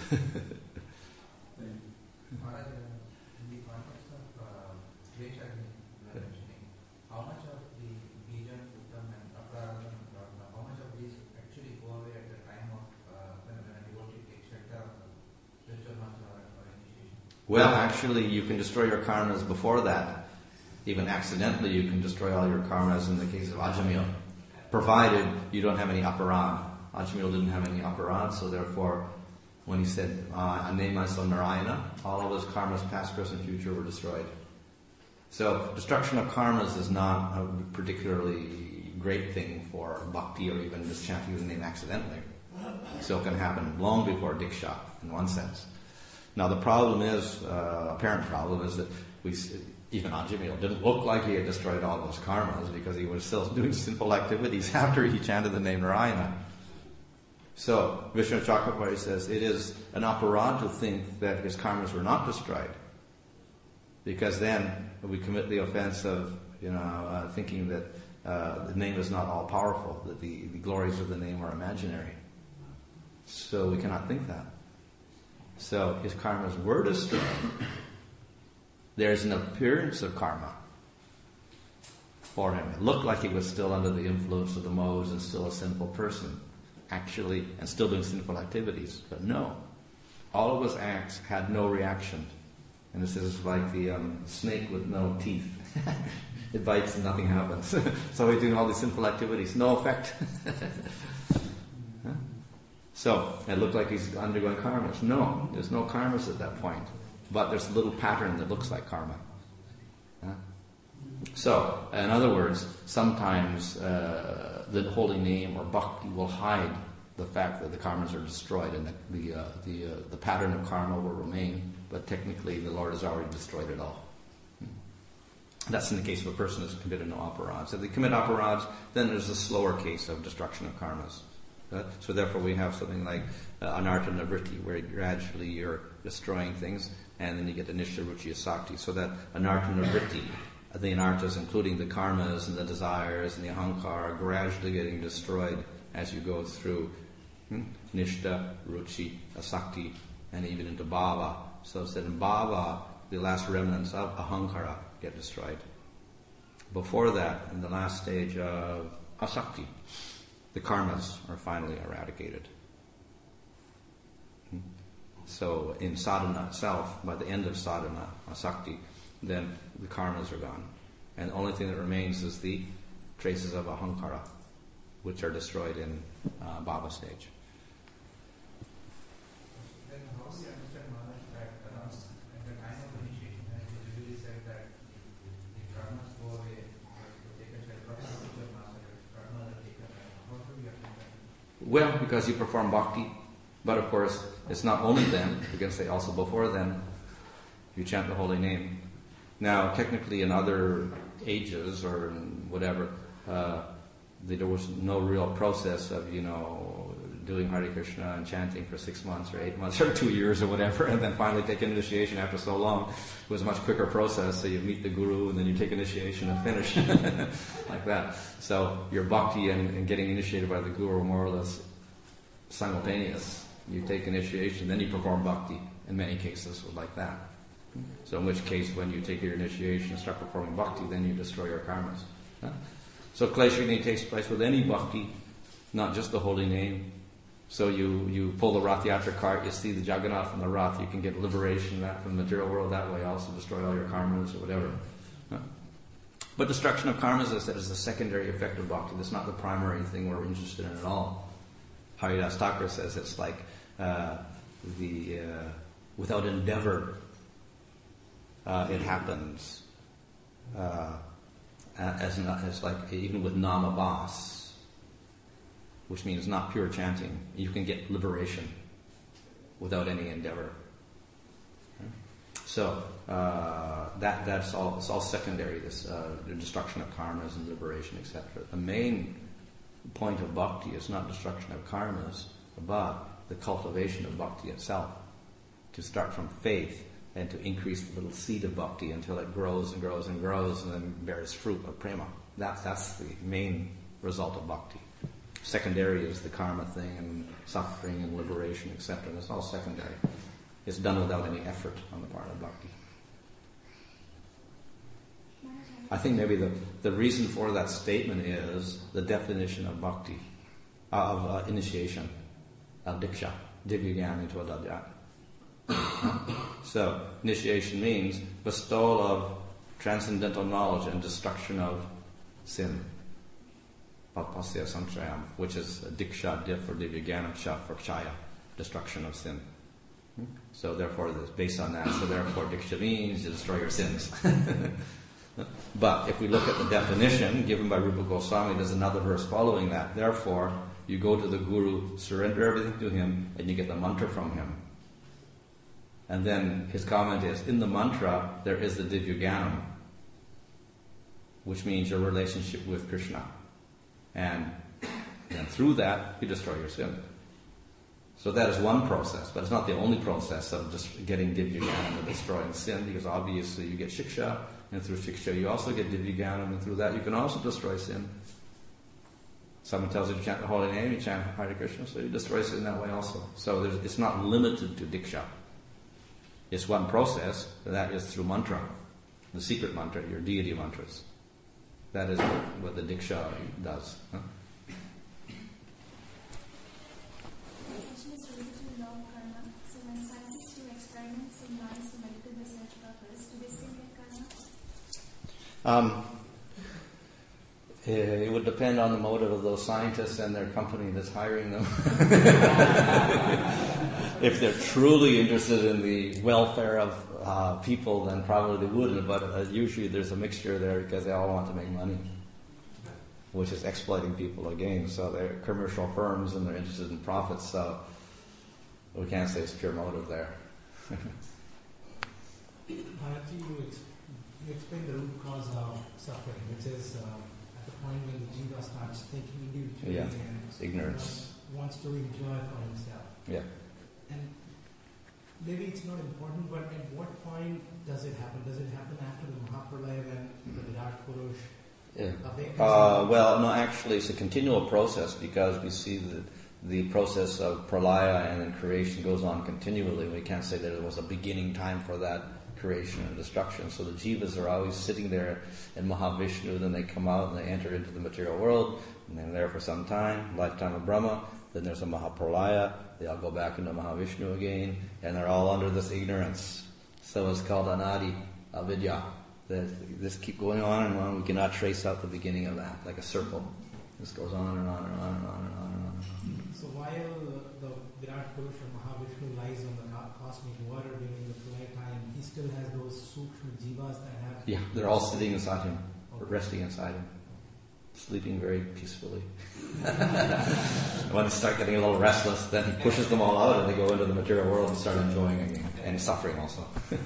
How much of the Bijan, Uttam and Aparadam and Prarabdha, how much of these actually go away at the time of uh, when, when a devotee takes shelter of the spiritual master or, or initiation? Well, actually, you can destroy your karmas before that. Even accidentally, you can destroy all your karmas in the case of Ajamil, provided you don't have any aparad. Ajamil didn't have any aparad, so therefore, when he said, uh, I name myself Narayana, all of his karmas, past, present, future, were destroyed. So, destruction of karmas is not a particularly great thing for bhakti or even just chanting the name accidentally. So it can happen long before Diksha, in one sense. Now the problem is, uh, apparent problem is that we, even Ajamil didn't look like he had destroyed all those karmas because he was still doing sinful activities after he chanted the name Narayana. So, Vishnu Chakravarti says it is an aparad to think that his karmas were not destroyed. Because then we commit the offense of, you know, uh, thinking that uh, the name is not all powerful, that the, the glories of the name are imaginary. So we cannot think that. So his karmas were destroyed. There's an appearance of karma for him. It looked like he was still under the influence of the modes and still a sinful person, actually, and still doing sinful activities. But no, all of his acts had no reaction. And this is like the um, snake with no teeth. It bites and nothing happens. So he's doing all these sinful activities, no effect. Huh? So it looked like he's undergoing karmas. No, there's no karmas at that point. But there's a little pattern that looks like karma. Huh? So, in other words, sometimes uh, the holy name or bhakti will hide the fact that the karmas are destroyed, and the the uh, the, uh, the pattern of karma will remain. But technically, the Lord has already destroyed it all. That's in the case of a person who's committed no aparads. If they commit aparads, then there's a slower case of destruction of karmas. Uh, so therefore, we have something like uh, anartha nivritti, where gradually you're destroying things, and then you get anishtha ruchi asakti. So that anartha nivritti, the anarthas, including the karmas and the desires and the ahankara, are gradually getting destroyed as you go through hmm? nishtha, ruchi, asakti, and even into bhava. So it's that in bhava, the last remnants of ahankara get destroyed. Before that, in the last stage of asakti, the karmas are finally eradicated. So in sadhana itself, by the end of sadhana, asakti, then the karmas are gone. And the only thing that remains is the traces of ahankara, which are destroyed in uh, bhava stage. Then how do you understand, Maharaj, that around at the time of initiation, as you usually said that the karmas go away, to take a shelter of the spiritual master, karmas are taken away. How do you understand? Well, because you perform bhakti, but of course, it's not only then, you can say also before then, you chant the holy name. Now, technically in other ages or in whatever, uh, there was no real process of, you know, doing Hare Krishna and chanting for six months or eight months or two years or whatever, and then finally take initiation after so long. It was a much quicker process, so you meet the guru and then you take initiation and finish, like that. So your bhakti and, and getting initiated by the guru are more or less simultaneous. You take initiation, then you perform bhakti, in many cases like that. So in which case, when you take your initiation and start performing bhakti, then you destroy your karmas. Huh? So Kleshagni takes place with any bhakti, not just the holy name. So you, you pull the Rath Yatra cart, you see the Jagannath and the Rath, you can get liberation that from the material world that way, also destroy all your karmas or whatever. Huh? But destruction of karmas, as I said, is the secondary effect of bhakti. That's not the primary thing we're interested in at all. Haridas Thakur says it's like uh, the uh, without endeavor, uh, it happens. Uh, as, not, as like even with namabhas, which means not pure chanting, you can get liberation without any endeavor. Okay? So uh, that that's all. It's all secondary. This uh, the destruction of karmas and liberation, et cetera. The main point of bhakti is not destruction of karmas, but the cultivation of bhakti itself. To start from faith and to increase the little seed of bhakti until it grows and grows and grows and then bears fruit of prema. That's that's the main result of bhakti. Secondary is the karma thing and suffering and liberation, et cetera. It's all secondary. It's done without any effort on the part of bhakti. I think maybe the, the reason for that statement is the definition of bhakti, of uh, initiation, of diksha, divyagyan into adhyat. So, initiation means bestowal of transcendental knowledge and destruction of sin. Papasya sanchayam, which is diksha, div, or divyagyanam, cha, for chaya, destruction of sin. So therefore, it's based on that. So therefore, diksha means to destroy your sins. But if we look at the definition given by Rupa Goswami, there's another verse following that. Therefore, you go to the Guru, surrender everything to him, and you get the mantra from him. And then his comment is, in the mantra, there is the divyagyanam, which means your relationship with Krishna. And, and through that, you destroy your sin. So that is one process, but it's not the only process of just getting divyagyanam and destroying sin, because obviously you get shiksha, and through shiksha you also get divyagyanam, and through that you can also destroy sin. Someone tells you to chant the holy name, you chant Hare Krishna, so you destroy sin that way also. So it's not limited to diksha. It's one process, and that is through mantra, the secret mantra, your deity mantras. That is what, what the diksha does. Huh? Um, it would depend on the motive of those scientists and their company that's hiring them. If they're truly interested in the welfare of uh, people, then probably they wouldn't. But uh, usually there's a mixture there because they all want to make money, which is exploiting people again. So they're commercial firms and they're interested in profits. So we can't say it's pure motive there. Bharati, you, ex- you explained the root cause of suffering, which is uh, at the point when the jiva starts thinking individually Yeah. and Ignorance. wants, wants to enjoy for himself. Yeah. And maybe it's not important, but at what point does it happen? Does it happen after the Mahapralaya when the Virat Purush Yeah. awakens? Uh, well, no, actually, it's a continual process because we see that the process of pralaya and then creation goes on continually. We can't say that there was a beginning time for that creation and destruction. So the jivas are always sitting there in Mahavishnu, then they come out and they enter into the material world, and they're there for some time, lifetime of Brahma. Then there's a Mahapralaya, they all go back into Mahavishnu again, and they're all under this ignorance. So it's called Anadi, Avidya. This keep going on and on. We cannot trace out the beginning of that, like a circle. This goes on and on and on and on and on and on. So while the Virat Purush or Mahavishnu lies on the cosmic water during the pralaya time, he still has those sukshma jivas that have... Yeah, they're all sitting inside him, or resting inside him, sleeping very peacefully. When they start getting a little restless, then he pushes them all out and they go into the material world and start enjoying again, and suffering also.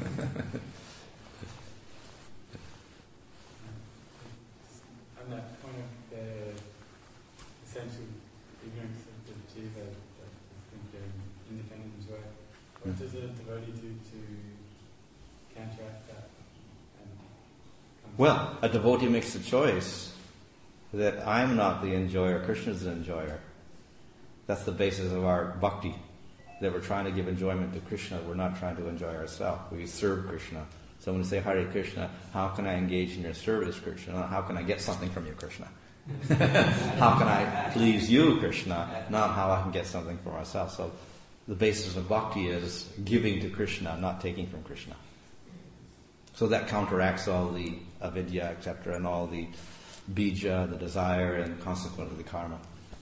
On that point of the essential ignorance of the jiva, that I think they're independent as well, what does a devotee do to counteract that? And Well, a devotee makes a choice that I'm not the enjoyer, Krishna's the enjoyer. That's the basis of our bhakti, that we're trying to give enjoyment to Krishna. We're not trying to enjoy ourselves. We serve Krishna. So when we say Hare Krishna, how can I engage in your service, Krishna? How can I get something from you, Krishna? How can I please you, Krishna? Not how I can get something for myself. So the basis of bhakti is giving to Krishna, not taking from Krishna. So that counteracts all the avidya, et cetera, and all the bija, the desire, and consequently the karma.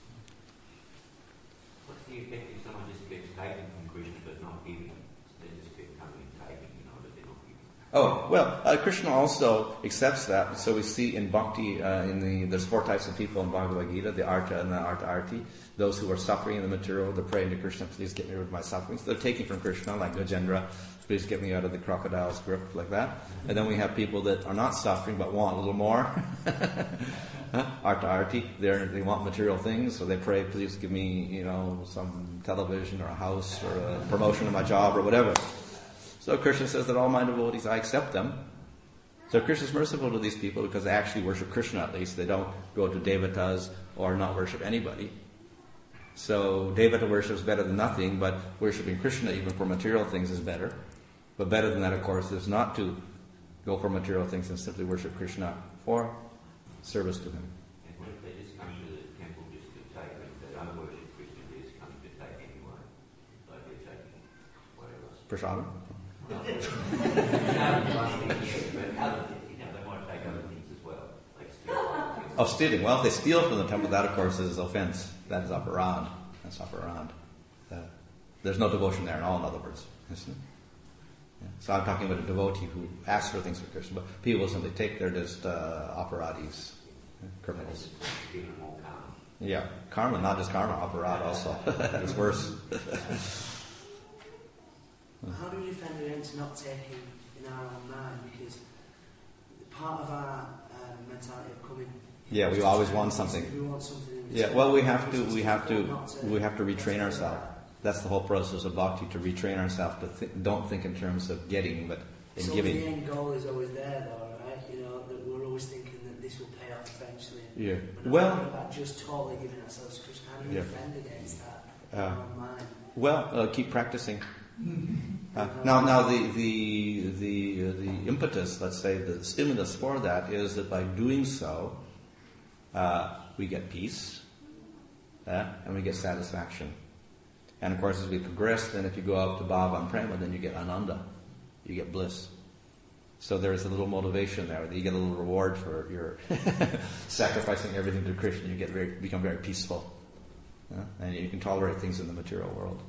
What's the effect if someone just keeps taking from Krishna but not giving? They just keep coming and taking, you know, but they're not giving. Oh, well, uh, Krishna also accepts that. So we see in bhakti, uh, in the there's four types of people in Bhagavad Gita, the arta and the arta arti. Those who are suffering in the material, they're praying to Krishna, please get me rid of my suffering. So they're taking from Krishna, like Gajendra, please get me out of the crocodile's grip, like that. And then we have people that are not suffering but want a little more. Huh? Arta arti, They're, they want material things, so they pray, please give me, you know, some television or a house or a promotion in my job or whatever. So Krishna says that all my devotees, I accept them. So Krishna is merciful to these people because they actually worship Krishna at least. They don't go to devatas or not worship anybody. So devata worship is better than nothing, but worshipping Krishna even for material things is better. But better than that, of course, is not to go for material things and simply worship Krishna for service to him. And what if they just come to the temple just to take, and they don't worship Krishna, they just come to take anyway? Like they're taking whatever. Prasadam? No, but other things, you know, they might take other things as well, like steal other things. Oh, stealing. Well, if they steal from the temple, that, of course, is offense. That is aparad. That's aparad. Uh, there's no devotion there at all, in other words. Isn't it? Yeah. So I'm talking about a devotee who asks for things for Krishna, but people simply take, they're just uh, aparadis, uh, criminals. Give them more karma. Yeah, karma, not just karma, aparad also. It's worse. How do we defend against not taking in our own mind? Because part of our um, mentality of coming. Yeah, we always want something. We want something. In Yeah, well, we have to, we have to, we have to retrain ourselves. That's the whole process of bhakti, to retrain ourselves to th- don't think in terms of getting, but in so giving. the end goal is always there, though, right? You know, that we're always thinking that this will pay off eventually. Yeah. We're not Well. thinking about just totally giving ourselves to Krishna. How do we Yeah. defend against that? in Uh, our own mind? Well, uh, keep practicing. Uh, now, now the the the uh, the impetus, let's say, the stimulus for that is that by doing so, uh, we get peace, uh, and we get satisfaction. And of course, as we progress, then if you go up to Bhava and Prema, then you get Ananda, you get bliss. So there's a little motivation there. You get a little reward for your sacrificing everything to Krishna. You get very, become very peaceful, uh, and you can tolerate things in the material world.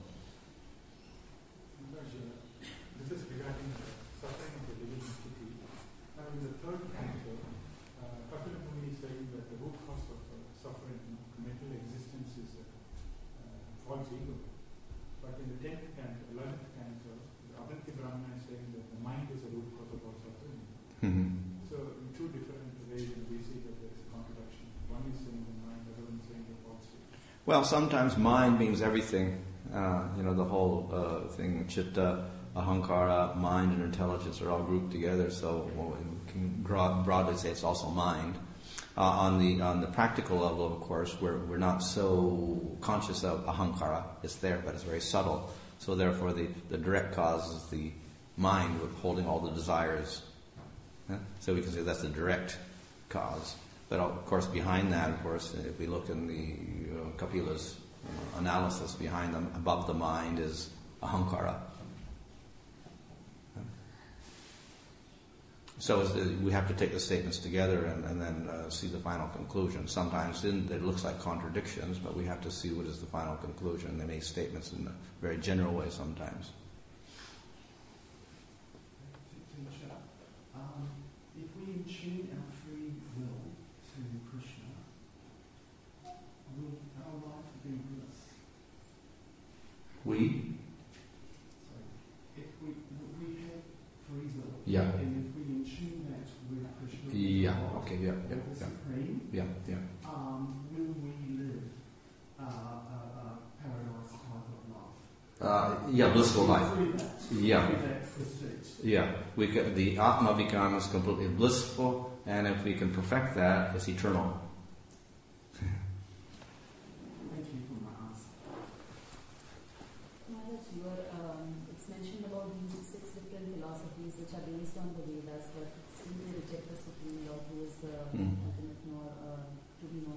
This is regarding the suffering of the living entity. Now, in the third canto, uh, Kapila Muni is saying that the root cause of uh, suffering, you know, mental existence is uh, uh, false ego. But in the tenth canto, eleventh canto, the Avanti Brahmana is saying that the mind is the root cause of all suffering. Mm-hmm. So, in two different ways, we see that there is a contradiction. One is saying the mind, the other one is saying the false ego. Well, sometimes mind means everything. Uh, you know, the whole uh, thing, chitta, ahankara, mind, and intelligence are all grouped together. So well, we can broadly say it's also mind. Uh, on the on the practical level, of course, we're we're not so conscious of ahankara. It's there, but it's very subtle. So therefore, the, the direct cause is the mind with holding all the desires. Yeah? So we can say that's the direct cause. But of course, behind that, of course, if we look in the you know, Kapila's uh, analysis, behind them, above the mind is ahankara. So it's, uh, we have to take the statements together and, and then uh, see the final conclusion. Sometimes in, it looks like contradictions, but we have to see what is the final conclusion. They make statements in a very general way sometimes. Um, if we tune our free will to Krishna, will our life be bliss? We? Sorry. If we, we have free will, Yeah. and if we tune that with Krishna, Yeah, God, okay, yeah, yeah, the yeah. Supreme, Yeah, yeah. um, will we live uh, a, a paradise type of life? Uh, yeah, blissful life. Through that, Yeah. through that pursuit. Yeah, we can, the Atma becomes completely blissful, and if we can perfect that, it's eternal. Thank you for my answer. Maharaj, you are, um, it's mentioned about these six different philosophies which are based on the Vedas, but still they reject the Supreme Lord, who is the Mm. ultimate knower, uh, to be known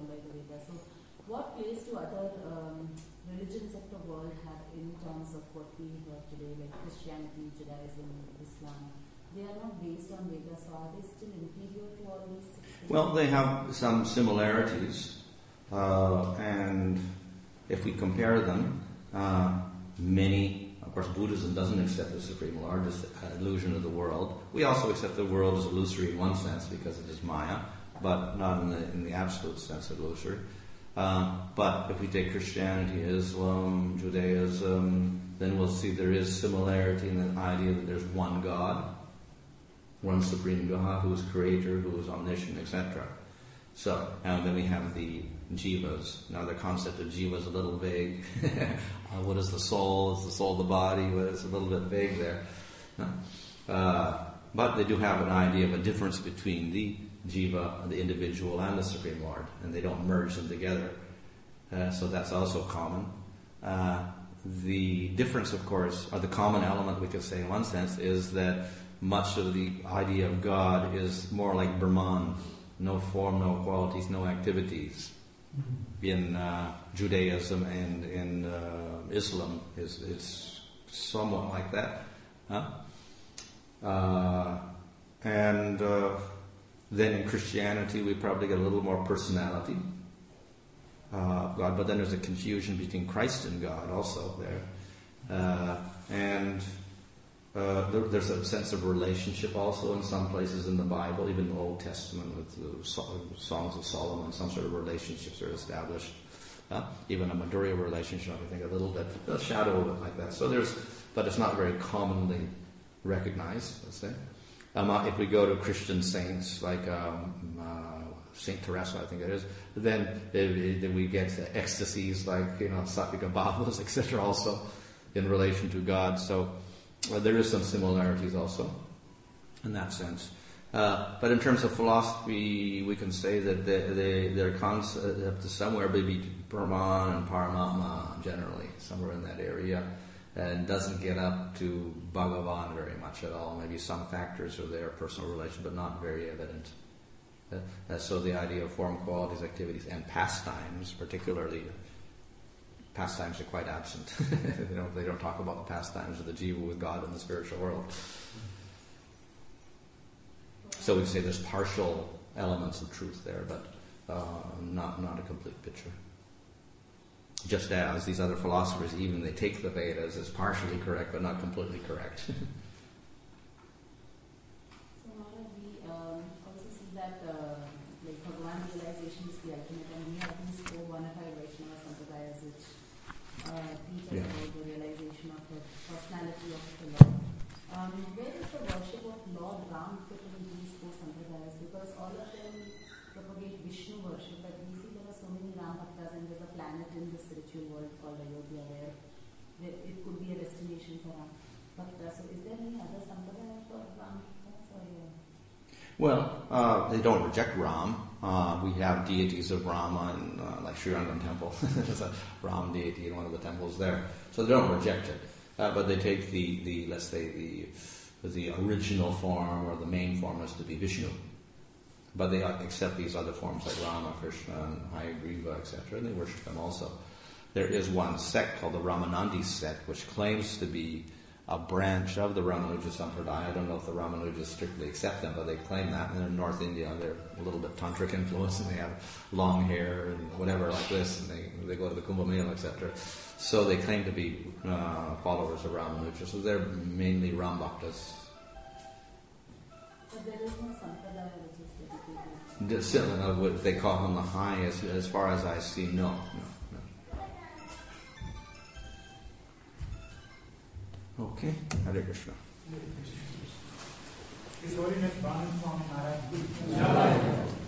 what place do other um, religions of the world have in terms of what we have today, like Christianity, Judaism, Islam? They are not based on Vedas, so are they still inferior to all these six? Well, they have some similarities, uh, and if we compare them, uh, many, of course, Buddhism doesn't accept the Supreme Lord as an illusion of the world. We also accept the world as illusory in one sense because it is Maya, but not in the, in the absolute sense of illusory. Uh, but if we take Christianity, Islam, Judaism, then we'll see there is similarity in the idea that there's one God, one Supreme God who is creator, who is omniscient, et cetera. So, and then we have the jivas. Now the concept of jiva is a little vague. uh, what is the soul? Is the soul the body? Well, it's a little bit vague there. Uh, but they do have an idea of a difference between the jiva, the individual, and the Supreme Lord, and they don't merge them together. Uh, so that's also common. Uh, the difference, of course, or the common element, we could say in one sense, is that much of the idea of God is more like Brahman. No form, no qualities, no activities. In uh, Judaism and in uh, Islam is is somewhat like that. Huh? Uh, and uh, then in Christianity we probably get a little more personality uh, of God, but then there's a confusion between Christ and God also there. Uh, and Uh, there, there's a sense of relationship also in some places in the Bible, even the Old Testament with the so- Songs of Solomon, some sort of relationships are established. Uh, even a Madhurya relationship, I think a little bit, a shadow of it like that. So there's, but it's not very commonly recognized, let's say. Um, uh, if we go to Christian saints like um, uh, Saint Teresa, I think it is, then, it, then we get ecstasies like, you know, Satvika Bhavas, et cetera also in relation to God. So Uh, there is some similarities also in that sense. Uh, but in terms of philosophy, we can say that they, they, they're concept to somewhere maybe Brahman and Paramatma generally, somewhere in that area, and doesn't get up to Bhagavan very much at all. Maybe some factors are there, personal relation, but not very evident. Uh, uh, so the idea of form, qualities, activities, and pastimes, particularly, pastimes are quite absent. they, don't, they don't talk about the pastimes of the jiva with God in the spiritual world. So we say there's partial elements of truth there, but uh, not not a complete picture. Just as these other philosophers, even they take the Vedas as partially correct, but not completely correct. So now we um, also see that uh, like Bhagavan realization is the ultimate, and we have these four bona fide Vaishnava sampradayas which Uh, teach us Yeah. about the realization of the personality of the Lord. Um, where does the worship of Lord Ram fit in these four sampradayas? Because all of them propagate Vishnu worship, but we see there are so many Ram Bhaktas, and there's a planet in the spiritual world called Ayodhya where it could be a destination for Ram Bhakta. So is there any other sampradaya for Ram Bhaktas? Or, yeah? Well, uh, they don't reject Ram. Uh, we have deities of Rama in uh, like Sri Rangam Temple. There's a Ram deity in one of the temples there. So they don't reject it. Uh, but they take the, the, let's say, the the original form or the main form is to be Vishnu. But they accept these other forms like Rama, Krishna, and Hayagriva, et cetera, and they worship them also. There is one sect called the Ramanandi sect, which claims to be a branch of the Ramanuja Sampradaya. I don't know if the Ramanujas strictly accept them, but they claim that. And in North India, they're a little bit tantric influenced, and they have long hair and whatever like this, and they they go to the Kumbh Mela, et cetera. So they claim to be uh, followers of Ramanuja. So they're mainly Ram Bhaktas. But there is no sampradaya which is dedicated. Uh, what they call him the highest, as far as I see, no, no. Okay, Hare Krishna. His Holiness Bhanu Swami Maharaj.